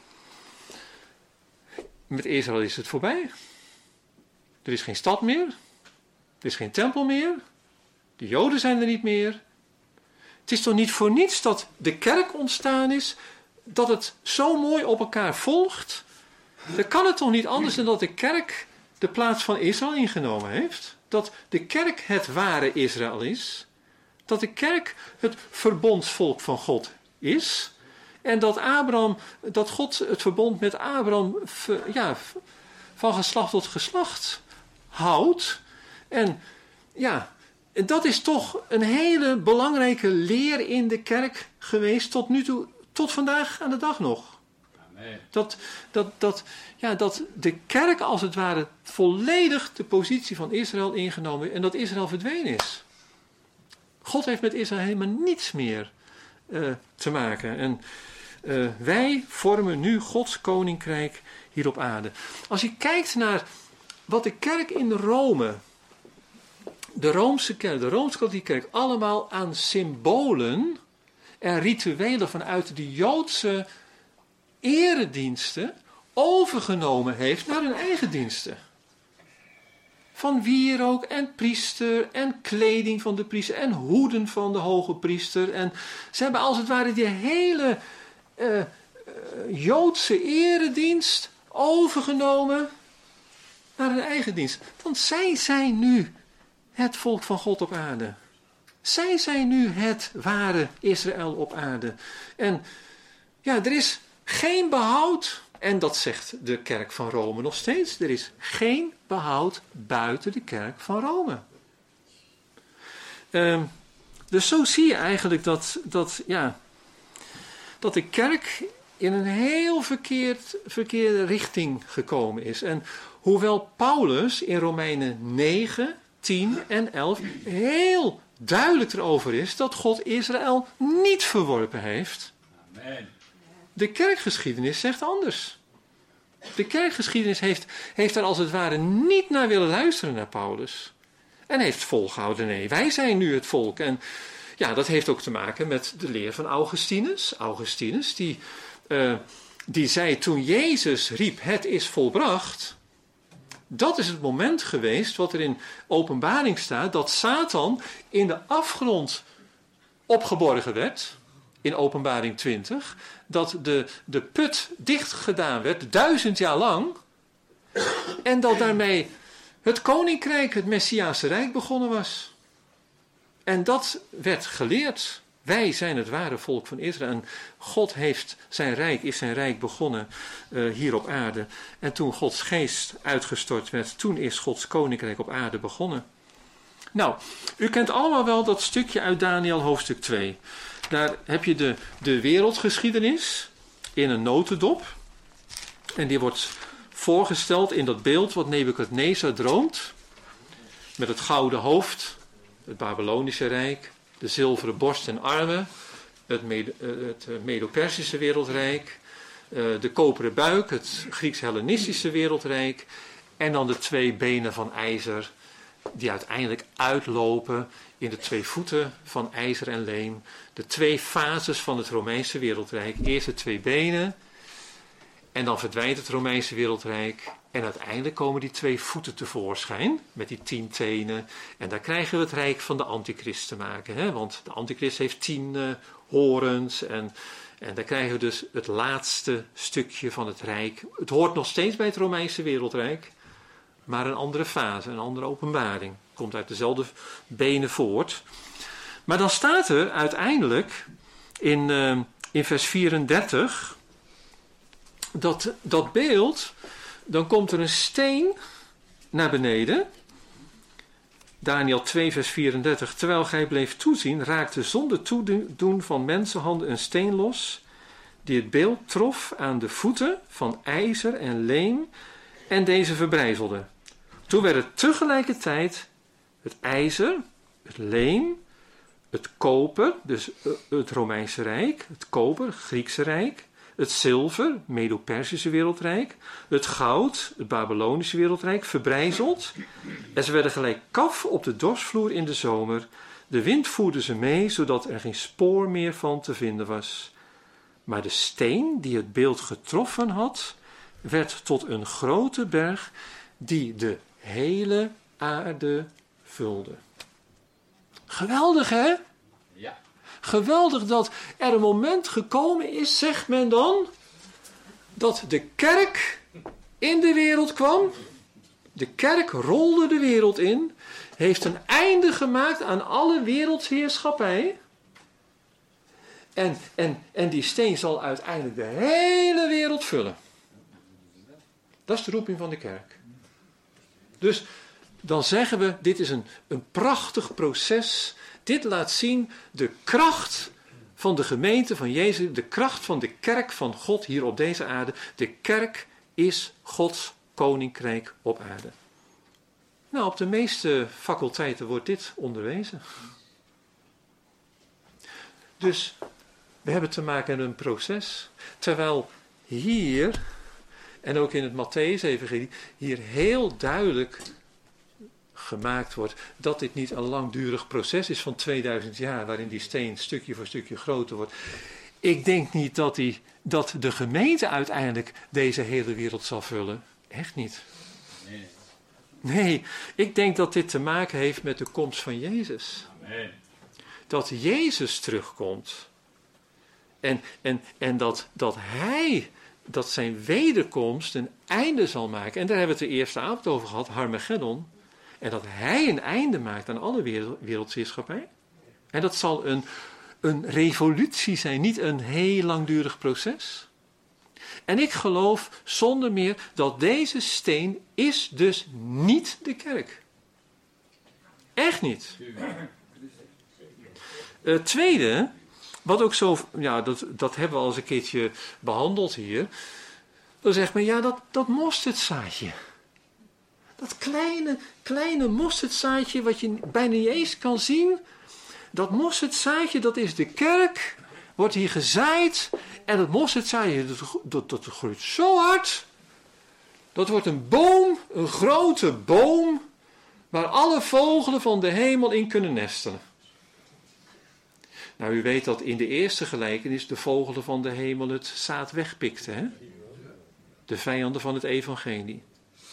S2: met Israël is het voorbij. Er is geen stad meer, er is geen tempel meer, de Joden zijn er niet meer. Het is toch niet voor niets dat de kerk ontstaan is, dat het zo mooi op elkaar volgt. Dan kan het toch niet anders dan dat de kerk de plaats van Israël ingenomen heeft. Dat de kerk het ware Israël is. Dat de kerk het verbondsvolk van God is. En dat Abraham, dat God het verbond met Abraham ja, van geslacht tot geslacht houdt. En ja, dat is toch een hele belangrijke leer in de kerk geweest tot nu toe, tot vandaag aan de dag nog.
S3: Amen.
S2: Dat, dat, dat, ja, dat de kerk als het ware volledig de positie van Israël ingenomen en dat Israël verdwenen is. God heeft met Israël helemaal niets meer uh, te maken. En uh, wij vormen nu Gods koninkrijk hier op aarde. Als je kijkt naar wat de kerk in Rome, de Roomse kerk, de Rooms-Katholieke kerk, allemaal aan symbolen en rituelen vanuit de Joodse erediensten overgenomen heeft naar hun eigen diensten. Van wierook en priester en kleding van de priester en hoeden van de hoge priester. En ze hebben als het ware die hele uh, uh, Joodse eredienst overgenomen naar hun eigen dienst. Want zij zijn nu het volk van God op aarde. Zij zijn nu het ware Israël op aarde. En ja, er is geen behoud, en dat zegt de kerk van Rome nog steeds, er is geen behoud buiten de kerk van Rome. Uh, dus zo zie je eigenlijk dat, dat, ja, dat de kerk in een heel verkeerd, verkeerde richting gekomen is. En hoewel Paulus in Romeinen negen, tien en elf heel duidelijk erover is dat God Israël niet verworpen heeft.
S3: Amen.
S2: De kerkgeschiedenis zegt anders. De kerkgeschiedenis heeft, heeft er als het ware niet naar willen luisteren naar Paulus. En heeft volgehouden, nee, wij zijn nu het volk. En ja, dat heeft ook te maken met de leer van Augustinus. Augustinus, die, uh, die zei toen Jezus riep, het is volbracht. Dat is het moment geweest wat er in Openbaring staat, dat Satan in de afgrond opgeborgen werd. In Openbaring twintig, dat de, de put dicht gedaan werd, duizend jaar lang. En dat daarmee het koninkrijk, het Messiaanse Rijk begonnen was. En dat werd geleerd. Wij zijn het ware volk van Israël. En God heeft zijn rijk, is zijn rijk begonnen uh, hier op aarde. En toen Gods geest uitgestort werd, toen is Gods koninkrijk op aarde begonnen. Nou, u kent allemaal wel dat stukje uit Daniël hoofdstuk twee. Daar heb je de, de wereldgeschiedenis in een notendop. En die wordt voorgesteld in dat beeld wat Nebukadnezar droomt. Met het gouden hoofd, het Babylonische Rijk, de zilveren borst en armen, het, Med- het Medo-Persische wereldrijk, de koperen buik, het Grieks-Hellenistische wereldrijk en dan de twee benen van ijzer die uiteindelijk uitlopen in de twee voeten van ijzer en leem. De twee fases van het Romeinse wereldrijk. Eerst de twee benen en dan verdwijnt het Romeinse wereldrijk. En uiteindelijk komen die twee voeten tevoorschijn met die tien tenen. En daar krijgen we het rijk van de antichrist te maken. Hè? Want de antichrist heeft tien uh, horens en, en daar krijgen we dus het laatste stukje van het rijk. Het hoort nog steeds bij het Romeinse wereldrijk, maar een andere fase, een andere openbaring. Komt uit dezelfde benen voort. Maar dan staat er uiteindelijk in, uh, in vers vierendertig dat, dat beeld, dan komt er een steen naar beneden. Daniël twee vers vierendertig. Terwijl gij bleef toezien, raakte zonder toedoen van mensenhanden een steen los, die het beeld trof aan de voeten van ijzer en leem en deze verbrijzelde. Toen werd het tegelijkertijd het ijzer, het leem, het koper, dus het Romeinse Rijk, het koper, het Griekse Rijk, het zilver, Medo-Persische wereldrijk, het goud, het Babylonische wereldrijk, verbrijzeld. En ze werden gelijk kaf op de dorsvloer in de zomer. De wind voerde ze mee, zodat er geen spoor meer van te vinden was. Maar de steen die het beeld getroffen had, werd tot een grote berg die de hele aarde vulde. Geweldig, hè?
S3: Ja.
S2: Geweldig dat er een moment gekomen is, zegt men dan, dat de kerk in de wereld kwam. De kerk rolde de wereld in, heeft een einde gemaakt aan alle wereldsheerschappij. En, en, en die steen zal uiteindelijk de hele wereld vullen. Dat is de roeping van de kerk. Dus dan zeggen we, dit is een, een prachtig proces. Dit laat zien de kracht van de gemeente van Jezus, de kracht van de kerk van God hier op deze aarde. De kerk is Gods koninkrijk op aarde. Nou, op de meeste faculteiten wordt dit onderwezen. Dus we hebben te maken met een proces. Terwijl hier, en ook in het Mattheüs-evangelie, hier heel duidelijk gemaakt wordt dat dit niet een langdurig proces is van tweeduizend jaar, waarin die steen stukje voor stukje groter wordt. Ik denk niet dat, die, dat de gemeente uiteindelijk deze hele wereld zal vullen. Echt niet.
S3: Nee.
S2: Nee, ik denk dat dit te maken heeft met de komst van Jezus.
S3: Amen.
S2: Dat Jezus terugkomt. En, en, en dat, dat hij, dat zijn wederkomst een einde zal maken. En daar hebben we het de eerste avond over gehad, Harmageddon. En dat hij een einde maakt aan alle wereld, wereldheerschappij. En dat zal een, een revolutie zijn, niet een heel langdurig proces. En ik geloof zonder meer dat deze steen is dus niet de kerk. Echt niet. Het uh, tweede, wat ook zo, ja, dat, dat hebben we al eens een keertje behandeld hier. Dan zegt men, ja, dat, dat mosterdzaadje. Dat kleine, kleine mosterdzaadje wat je bijna niet eens kan zien. Dat mosterdzaadje, dat is de kerk. Wordt hier gezaaid. En dat mosterdzaadje, dat, dat, dat groeit zo hard. Dat wordt een boom, een grote boom. Waar alle vogelen van de hemel in kunnen nestelen. Nou, u weet dat in de eerste gelijkenis de vogelen van de hemel het zaad wegpikten. Hè? De vijanden van het evangelie.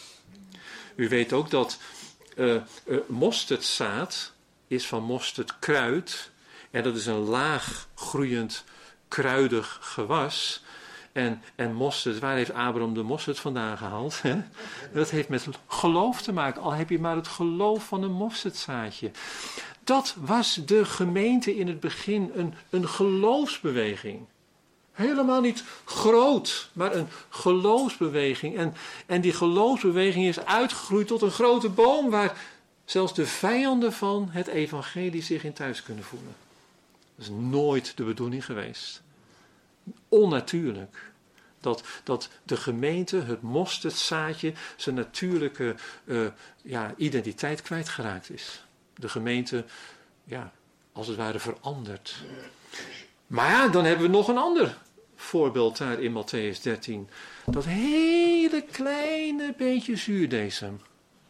S2: U weet ook dat uh, uh, mosterdzaad is van mosterdkruid. En dat is een laag groeiend kruidig gewas. En, en mosterd, waar heeft Abraham de mosterd vandaan gehaald? Hè? Dat heeft met geloof te maken. Al heb je maar het geloof van een mosterdzaadje. Dat was de gemeente in het begin, een, een geloofsbeweging. Helemaal niet groot, maar een geloofsbeweging. En, en die geloofsbeweging is uitgegroeid tot een grote boom waar zelfs de vijanden van het evangelie zich in thuis kunnen voelen. Dat is nooit de bedoeling geweest. Onnatuurlijk. Dat, dat de gemeente, het mosterdzaadje, zijn natuurlijke uh, ja, identiteit kwijtgeraakt is. De gemeente, ja, als het ware veranderd. Maar ja, dan hebben we nog een ander voorbeeld daar in Mattheüs dertien. Dat hele kleine beetje zuurdesem.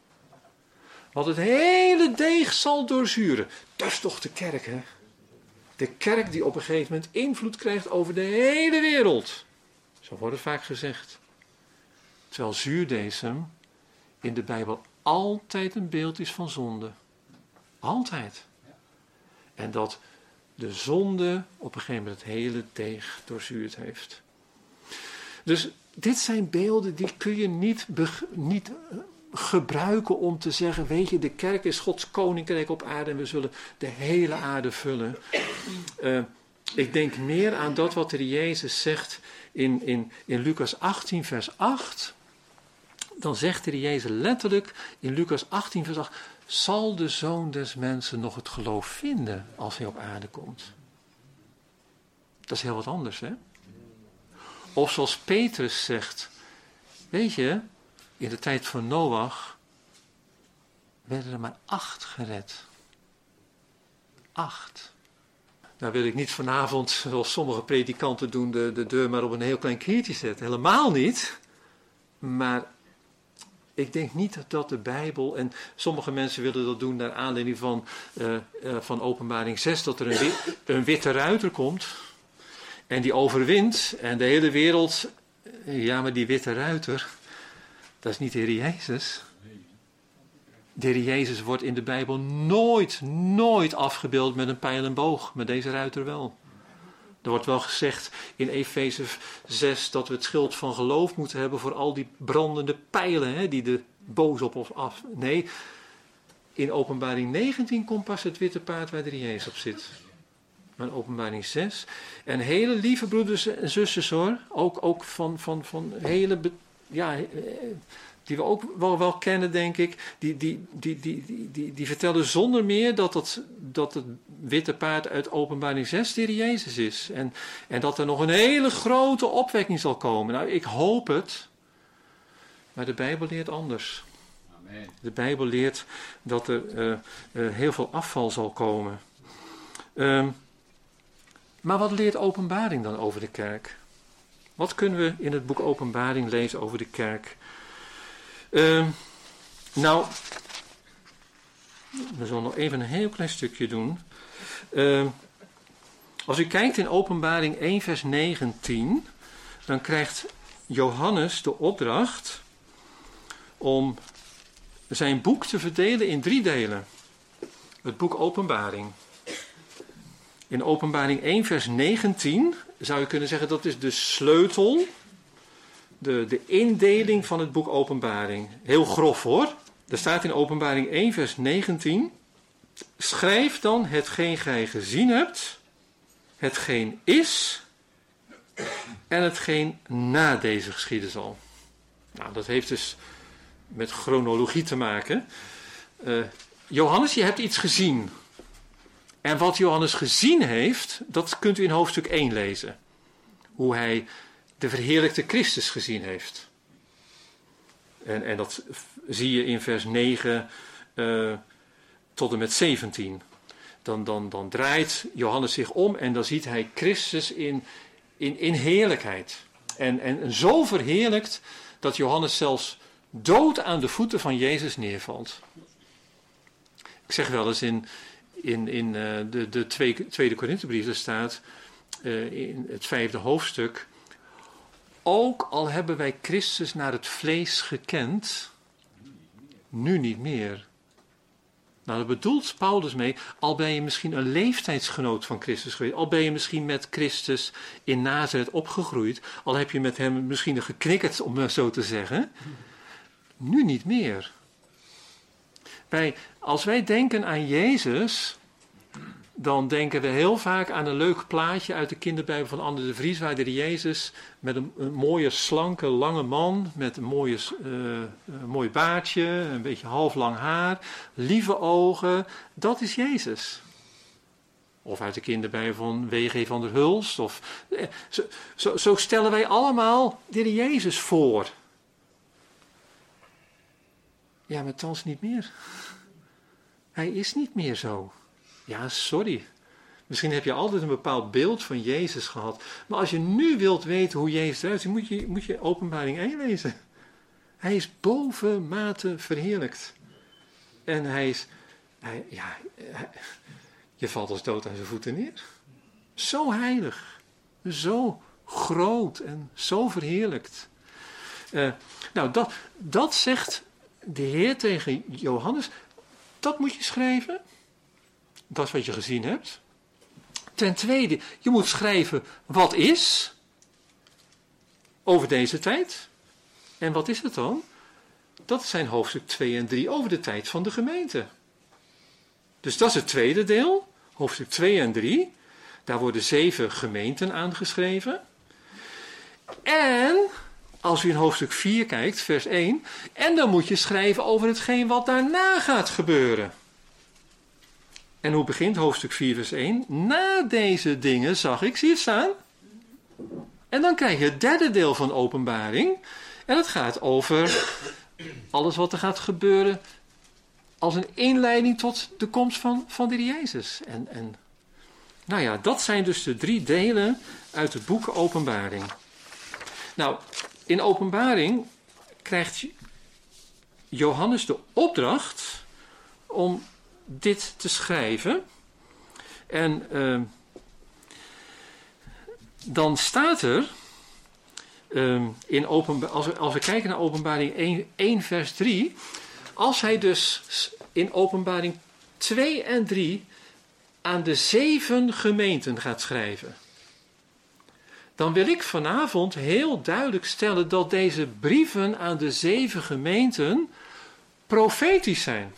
S2: Wat het hele deeg zal doorzuren. Dat is toch de kerk, hè? De kerk die op een gegeven moment invloed krijgt over de hele wereld. Zo wordt het vaak gezegd. Terwijl zuurdesem in de Bijbel altijd een beeld is van zonde. Altijd. En dat de zonde op een gegeven moment het hele deeg doorzuurd heeft. Dus dit zijn beelden die kun je niet, be- niet gebruiken om te zeggen, weet je, de kerk is Gods koninkrijk op aarde en we zullen de hele aarde vullen. Uh, ik denk meer aan dat wat er Jezus zegt in, in, in Lucas achttien vers acht. Dan zegt er Jezus letterlijk in Lucas achttien vers acht, zal de Zoon des Mensen nog het geloof vinden als hij op aarde komt? Dat is heel wat anders, hè? Of zoals Petrus zegt, weet je, in de tijd van Noach werden er maar acht gered. Acht. Nou wil ik niet vanavond, zoals sommige predikanten doen, de, de deur maar op een heel klein keertje zetten. Helemaal niet. Maar ik denk niet dat de Bijbel, en sommige mensen willen dat doen naar aanleiding van, uh, uh, van Openbaring zes, dat er een, wit, een witte ruiter komt en die overwint en de hele wereld, ja maar die witte ruiter, dat is niet de Heer Jezus. De Heer Jezus wordt in de Bijbel nooit, nooit afgebeeld met een pijl en boog, met deze ruiter wel. Er wordt wel gezegd in Efeze zes dat we het schild van geloof moeten hebben voor al die brandende pijlen, hè, die de boos op ons af. Nee, in Openbaring negentien komt pas het witte paard waar de Heer Jezus op zit. Maar in Openbaring zes. En hele lieve broeders en zusters hoor, ook, ook van, van, van hele, be, ja, die we ook wel, wel kennen denk ik, die, die, die, die, die, die, die vertellen zonder meer dat het, dat het witte paard uit Openbaring zes de Heer Jezus is. En, en dat er nog een hele grote opwekking zal komen. Nou, ik hoop het, maar de Bijbel leert anders.
S3: Amen.
S2: De Bijbel leert dat er uh, uh, heel veel afval zal komen. Um, maar wat leert Openbaring dan over de kerk? Wat kunnen we in het boek Openbaring lezen over de kerk? Uh, nou, we zullen nog even een heel klein stukje doen. Uh, als u kijkt in Openbaring één vers negentien, dan krijgt Johannes de opdracht om zijn boek te verdelen in drie delen. Het boek Openbaring. In Openbaring één vers negentien zou je kunnen zeggen dat is de sleutel, de, de indeling van het boek Openbaring. Heel grof hoor. Er staat in Openbaring één vers negentien. Schrijf dan hetgeen gij gezien hebt, hetgeen is en hetgeen na deze geschieden zal. Nou, dat heeft dus met chronologie te maken. Uh, Johannes, je hebt iets gezien. En wat Johannes gezien heeft, dat kunt u in hoofdstuk één lezen. Hoe hij de verheerlijkte Christus gezien heeft. En, en dat zie je in vers negen uh, tot en met zeventien. Dan, dan, dan draait Johannes zich om en dan ziet hij Christus in, in, in heerlijkheid. En, en zo verheerlijkt dat Johannes zelfs dood aan de voeten van Jezus neervalt. Ik zeg wel eens in, in, in uh, de, de tweede, tweede Korinthebrief, er staat uh, in het vijfde hoofdstuk. Ook al hebben wij Christus naar het vlees gekend, nu niet meer. Nou, daar bedoelt Paulus mee, al ben je misschien een leeftijdsgenoot van Christus geweest, al ben je misschien met Christus in Nazareth opgegroeid, al heb je met hem misschien geknikkerd, om zo te zeggen, nu niet meer. Wij, als wij denken aan Jezus, dan denken we heel vaak aan een leuk plaatje uit de kinderbijbel van Anne de Vries, waar de Jezus met een, een mooie, slanke, lange man, met een, mooie, uh, een mooi baardje, een beetje half lang haar, lieve ogen, dat is Jezus. Of uit de kinderbijbel van W G van der Hulst. Of, eh, zo, zo, zo stellen wij allemaal de Jezus voor. Ja, maar thans niet meer. Hij is niet meer zo. Ja, sorry. Misschien heb je altijd een bepaald beeld van Jezus gehad. Maar als je nu wilt weten hoe Jezus eruit ziet, moet je, moet je Openbaring één lezen. Hij is bovenmate verheerlijkt. En hij is, hij, ja, hij, je valt als dood aan zijn voeten neer. Zo heilig. Zo groot en zo verheerlijkt. Uh, nou, dat, dat zegt de Heer tegen Johannes. Dat moet je schrijven. Dat is wat je gezien hebt. Ten tweede, je moet schrijven wat is over deze tijd. En wat is het dan? Dat zijn hoofdstuk twee en drie over de tijd van de gemeente. Dus dat is het tweede deel, hoofdstuk twee en drie. Daar worden zeven gemeenten aangeschreven. En als u in hoofdstuk vier kijkt, vers één, en dan moet je schrijven over hetgeen wat daarna gaat gebeuren. En hoe begint hoofdstuk vier vers één? Na deze dingen zag ik, zie je het staan? En dan krijg je het derde deel van Openbaring. En het gaat over alles wat er gaat gebeuren als een inleiding tot de komst van, van de Jezus. En, en Nou ja, dat zijn dus de drie delen uit het boek Openbaring. Nou, in Openbaring krijgt Johannes de opdracht om dit te schrijven. En uh, dan staat er, uh, in openba- als, we, als we kijken naar Openbaring één, één vers drie, als hij dus in Openbaring twee en drie aan de zeven gemeenten gaat schrijven, dan wil ik vanavond heel duidelijk stellen dat deze brieven aan de zeven gemeenten profetisch zijn.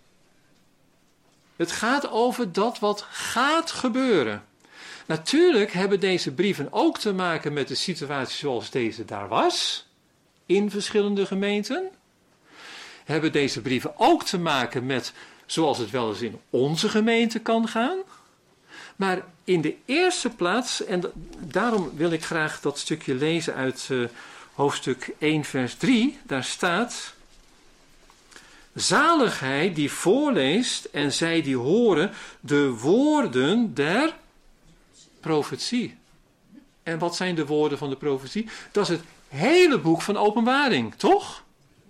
S2: Het gaat over dat wat gaat gebeuren. Natuurlijk hebben deze brieven ook te maken met de situatie zoals deze daar was, in verschillende gemeenten. Hebben deze brieven ook te maken met zoals het wel eens in onze gemeente kan gaan. Maar in de eerste plaats, en daarom wil ik graag dat stukje lezen uit uh, hoofdstuk één vers drie, daar staat: zalig hij die voorleest en zij die horen de woorden der profetie. En wat zijn de woorden van de profetie? Dat is het hele boek van Openbaring, toch?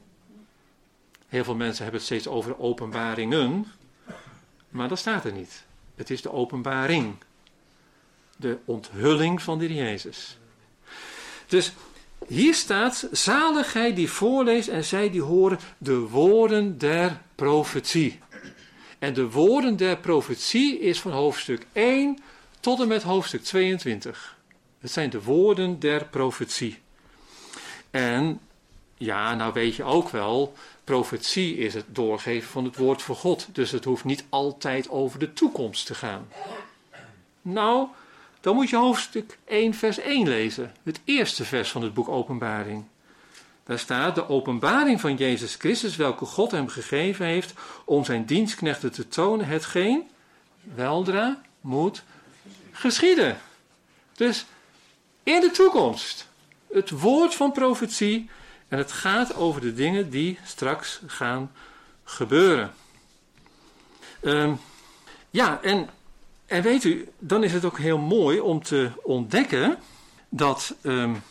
S2: Heel veel mensen hebben het steeds over openbaringen, maar dat staat er niet. Het is de openbaring. De onthulling van de Heer Jezus. Dus hier staat: zalig hij die voorleest en zij die horen de woorden der profetie. En de woorden der profetie is van hoofdstuk één tot en met hoofdstuk tweeëntwintig. Het zijn de woorden der profetie. En ja, nou weet je ook wel, profetie is het doorgeven van het woord van God. Dus het hoeft niet altijd over de toekomst te gaan. Nou, dan moet je hoofdstuk één vers één lezen. Het eerste vers van het boek Openbaring. Daar staat: de openbaring van Jezus Christus, welke God hem gegeven heeft om zijn dienstknechten te tonen hetgeen weldra moet geschieden. Dus in de toekomst. Het woord van profetie. En het gaat over de dingen die straks gaan gebeuren. Um, ja, en, en weet u, dan is het ook heel mooi om te ontdekken dat, um,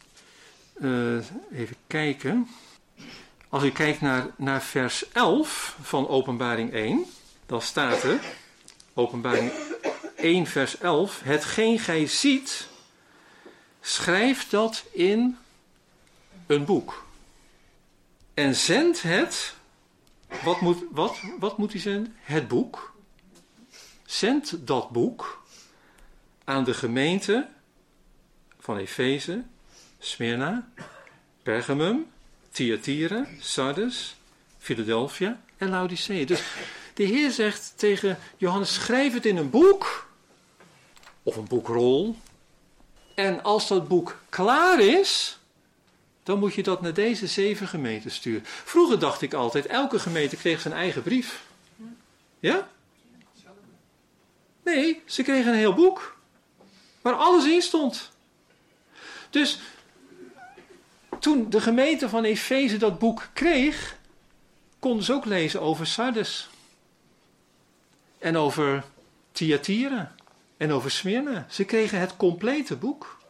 S2: uh, even kijken, als u kijkt naar, naar vers elf van Openbaring één, dan staat er, Openbaring één vers elf, hetgeen gij ziet, schrijf dat in een boek. En zend het, wat moet, wat, wat moet hij zenden? Het boek. Zend dat boek aan de gemeente van Efeze, Smyrna, Pergamum, Thyatira, Sardes, Philadelphia en Laodicea. Dus de Heer zegt tegen Johannes: schrijf het in een boek of een boekrol. En als dat boek klaar is, dan moet je dat naar deze zeven gemeenten sturen. Vroeger dacht ik altijd, elke gemeente kreeg zijn eigen brief. Ja? Nee, ze kregen een heel boek. Waar alles in stond. Dus toen de gemeente van Efeze dat boek kreeg, konden ze ook lezen over Sardes. En over Thyatira. En over Smyrna. Ze kregen het complete boek.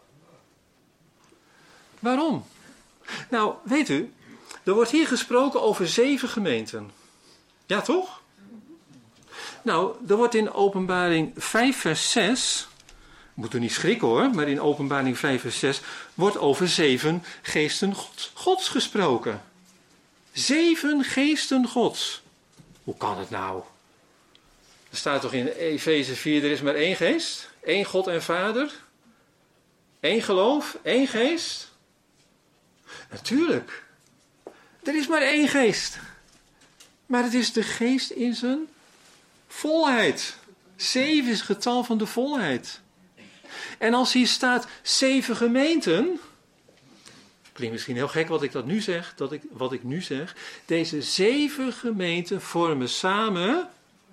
S2: Waarom? Nou, weet u, er wordt hier gesproken over zeven gemeenten. Ja, toch? Nou, er wordt in Openbaring vijf vers zes, moet u niet schrikken hoor, maar in Openbaring vijf vers zes wordt over zeven geesten Gods gesproken. Zeven geesten Gods. Hoe kan het nou? Er staat toch in Efeze vier, er is maar één geest, één God en Vader, één geloof, één geest. Natuurlijk, er is maar één geest. Maar het is de geest in zijn volheid. Zeven is het getal van de volheid. En als hier staat zeven gemeenten, klinkt misschien heel gek wat ik dat nu zeg, dat ik, wat ik nu zeg. Deze zeven gemeenten vormen samen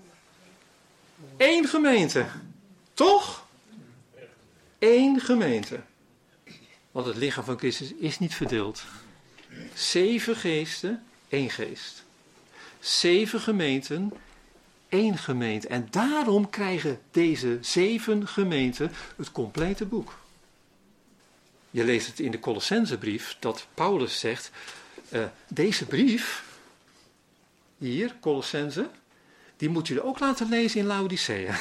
S2: één gemeente. Toch? Eén gemeente. Want het lichaam van Christus is niet verdeeld. Zeven geesten, één geest. Zeven gemeenten, één gemeente. En daarom krijgen deze zeven gemeenten het complete boek. Je leest het in de Colossensebrief dat Paulus zegt, uh, deze brief, hier, Colossense, die moet jullie ook laten lezen in Laodicea.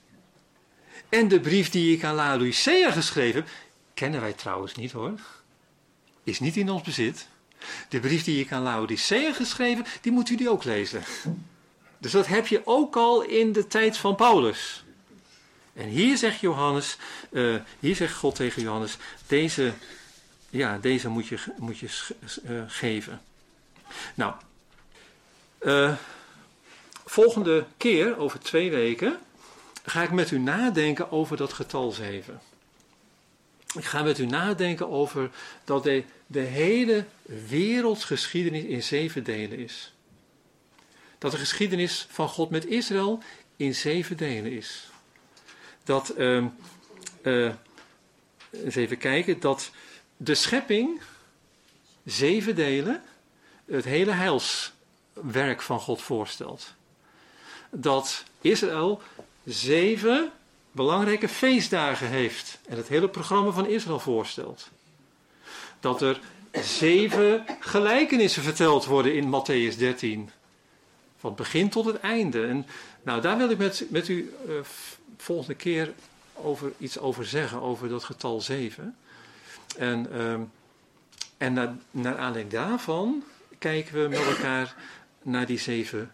S2: En de brief die ik aan Laodicea geschreven heb, kennen wij trouwens niet hoor, is niet in ons bezit. De brief die ik aan Laodicea geschreven, die moeten jullie ook lezen. Dus dat heb je ook al in de tijd van Paulus. En hier zegt Johannes, uh, hier zegt God tegen Johannes, deze, ja, deze moet je, moet je uh, geven. Nou, uh, volgende keer, over twee weken, ga ik met u nadenken over dat getal zeven. Ik ga met u nadenken over dat de, de hele wereldgeschiedenis in zeven delen is. Dat de geschiedenis van God met Israël in zeven delen is. Dat, uh, uh, eens even kijken, dat de schepping, zeven delen, het hele heilswerk van God voorstelt. Dat Israël zeven belangrijke feestdagen heeft en het hele programma van Israël voorstelt. Dat er zeven gelijkenissen verteld worden in Mattheüs dertien. Van het begin tot het einde. En nou, daar wil ik met, met u uh, volgende keer over, iets over zeggen, over dat getal zeven. En, uh, en naar, naar aanleiding daarvan kijken we met elkaar naar die zeven,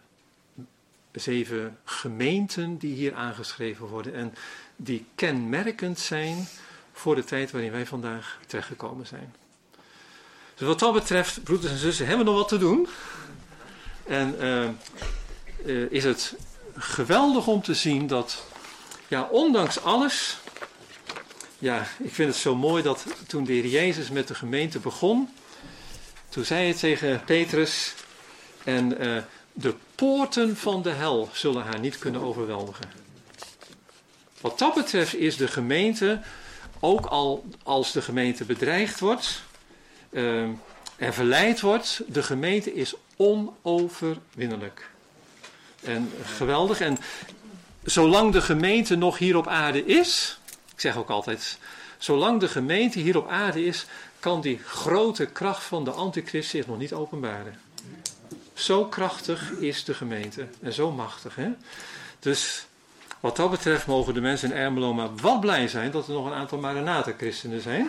S2: zeven gemeenten die hier aangeschreven worden. En die kenmerkend zijn voor de tijd waarin wij vandaag terechtgekomen zijn. Dus wat dat betreft, broeders en zussen, hebben we nog wat te doen. En uh, uh, is het geweldig om te zien dat, ja, ondanks alles, ja, ik vind het zo mooi dat toen de Heer Jezus met de gemeente begon, toen zei hij tegen Petrus, en uh, de poorten van de hel zullen haar niet kunnen overweldigen. Wat dat betreft is de gemeente, ook al als de gemeente bedreigd wordt uh, en verleid wordt, de gemeente is onoverwinnelijk. En geweldig. En zolang de gemeente nog hier op aarde is, ik zeg ook altijd, zolang de gemeente hier op aarde is, kan die grote kracht van de antichrist zich nog niet openbaren. Zo krachtig is de gemeente en zo machtig. Hè? Dus wat dat betreft mogen de mensen in Ermelo maar wat blij zijn dat er nog een aantal Maranatha-christenen zijn.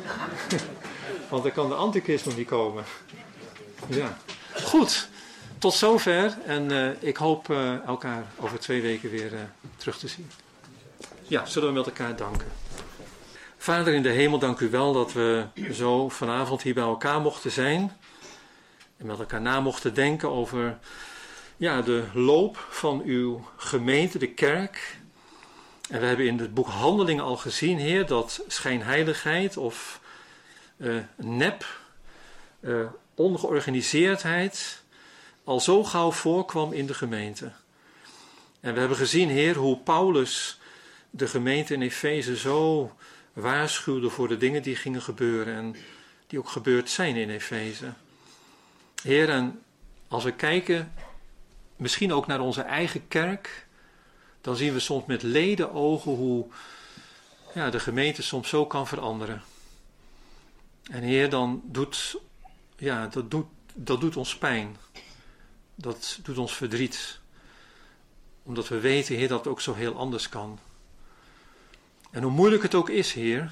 S2: Want dan kan de antichrist nog niet komen. Ja. Goed, tot zover en uh, ik hoop uh, elkaar over twee weken weer uh, terug te zien. Ja, zullen we met elkaar danken. Vader in de hemel, dank u wel dat we zo vanavond hier bij elkaar mochten zijn. En met elkaar na mochten denken over, ja, de loop van uw gemeente, de kerk. En we hebben in het boek Handelingen al gezien, Heer, dat schijnheiligheid of uh, nep, uh, ongeorganiseerdheid al zo gauw voorkwam in de gemeente. En we hebben gezien, Heer, hoe Paulus de gemeente in Efeze zo waarschuwde voor de dingen die gingen gebeuren en die ook gebeurd zijn in Efeze. Heer, en als we kijken, misschien ook naar onze eigen kerk, dan zien we soms met ledenogen hoe, ja, de gemeente soms zo kan veranderen. En Heer, dan doet, ja, dat doet, dat doet ons pijn. Dat doet ons verdriet. Omdat we weten, Heer, dat het ook zo heel anders kan. En hoe moeilijk het ook is, Heer,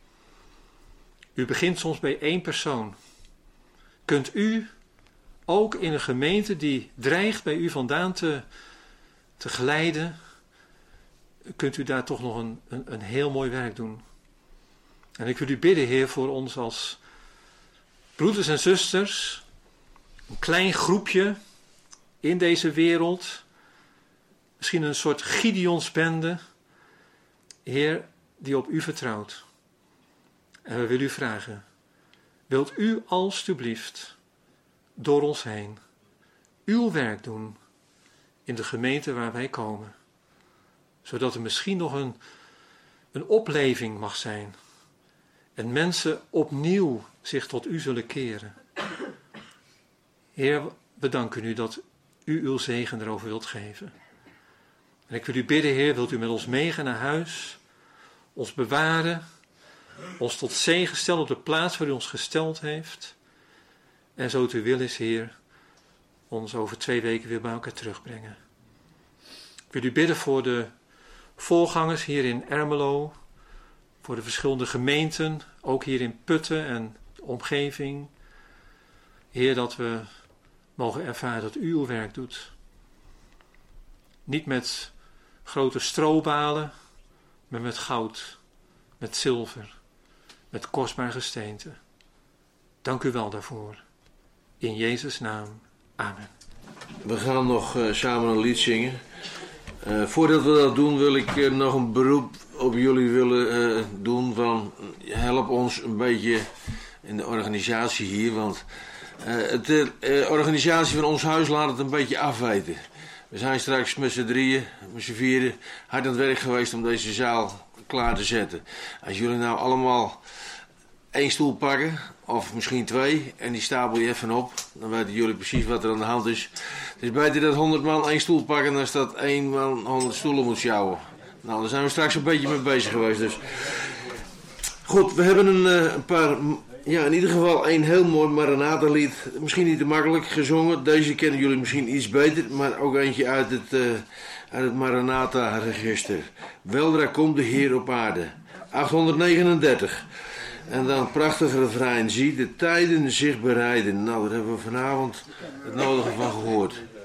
S2: u begint soms bij één persoon. Kunt u ook in een gemeente die dreigt bij u vandaan te, te glijden, kunt u daar toch nog een, een, een heel mooi werk doen. En ik wil u bidden, Heer, voor ons als broeders en zusters, een klein groepje in deze wereld, misschien een soort Gideonsbende, Heer, die op u vertrouwt. En we willen u vragen, wilt u alstublieft door ons heen uw werk doen in de gemeente waar wij komen, zodat er misschien nog een, een opleving mag zijn en mensen opnieuw zich tot u zullen keren. Heer, we danken u dat u uw zegen erover wilt geven. En ik wil u bidden, Heer, wilt u met ons meegaan naar huis, ons bewaren, ons tot zegen stellen op de plaats waar u ons gesteld heeft. En zo het uw wil is, Heer, ons over twee weken weer bij elkaar terugbrengen. Ik wil u bidden voor de voorgangers hier in Ermelo, voor de verschillende gemeenten, ook hier in Putten en de omgeving. Heer, dat we mogen ervaren dat u uw werk doet. Niet met grote strobalen, maar met goud, met zilver, met kostbaar gesteente. Dank u wel daarvoor. In Jezus' naam. Amen.
S1: We gaan nog uh, samen een lied zingen. Uh, voordat we dat doen wil ik uh, nog een beroep op jullie willen uh, doen. Van, help ons een beetje in de organisatie hier. Want uh, de uh, organisatie van ons huis laat het een beetje afweten. We zijn straks met z'n drieën, met z'n vieren hard aan het werk geweest om deze zaal klaar te zetten. Als jullie nou allemaal één stoel pakken, of misschien twee, en die stapel je even op, dan weten jullie precies wat er aan de hand is. Het is beter dat honderd man één stoel pakken dan dat één man honderd stoelen moet sjouwen. Nou, daar zijn we straks een beetje mee bezig geweest. Dus. Goed, we hebben een, uh, een paar, ja, in ieder geval een heel mooi Maranatha-lied. Misschien niet te makkelijk gezongen, deze kennen jullie misschien iets beter, maar ook eentje uit het, uh, uit het Maranatha-register. Weldra komt de Heer op aarde. achthonderdnegenendertig. En dan een prachtig refrein. Zie de tijden zich bereiden. Nou, daar hebben we vanavond het nodige van gehoord.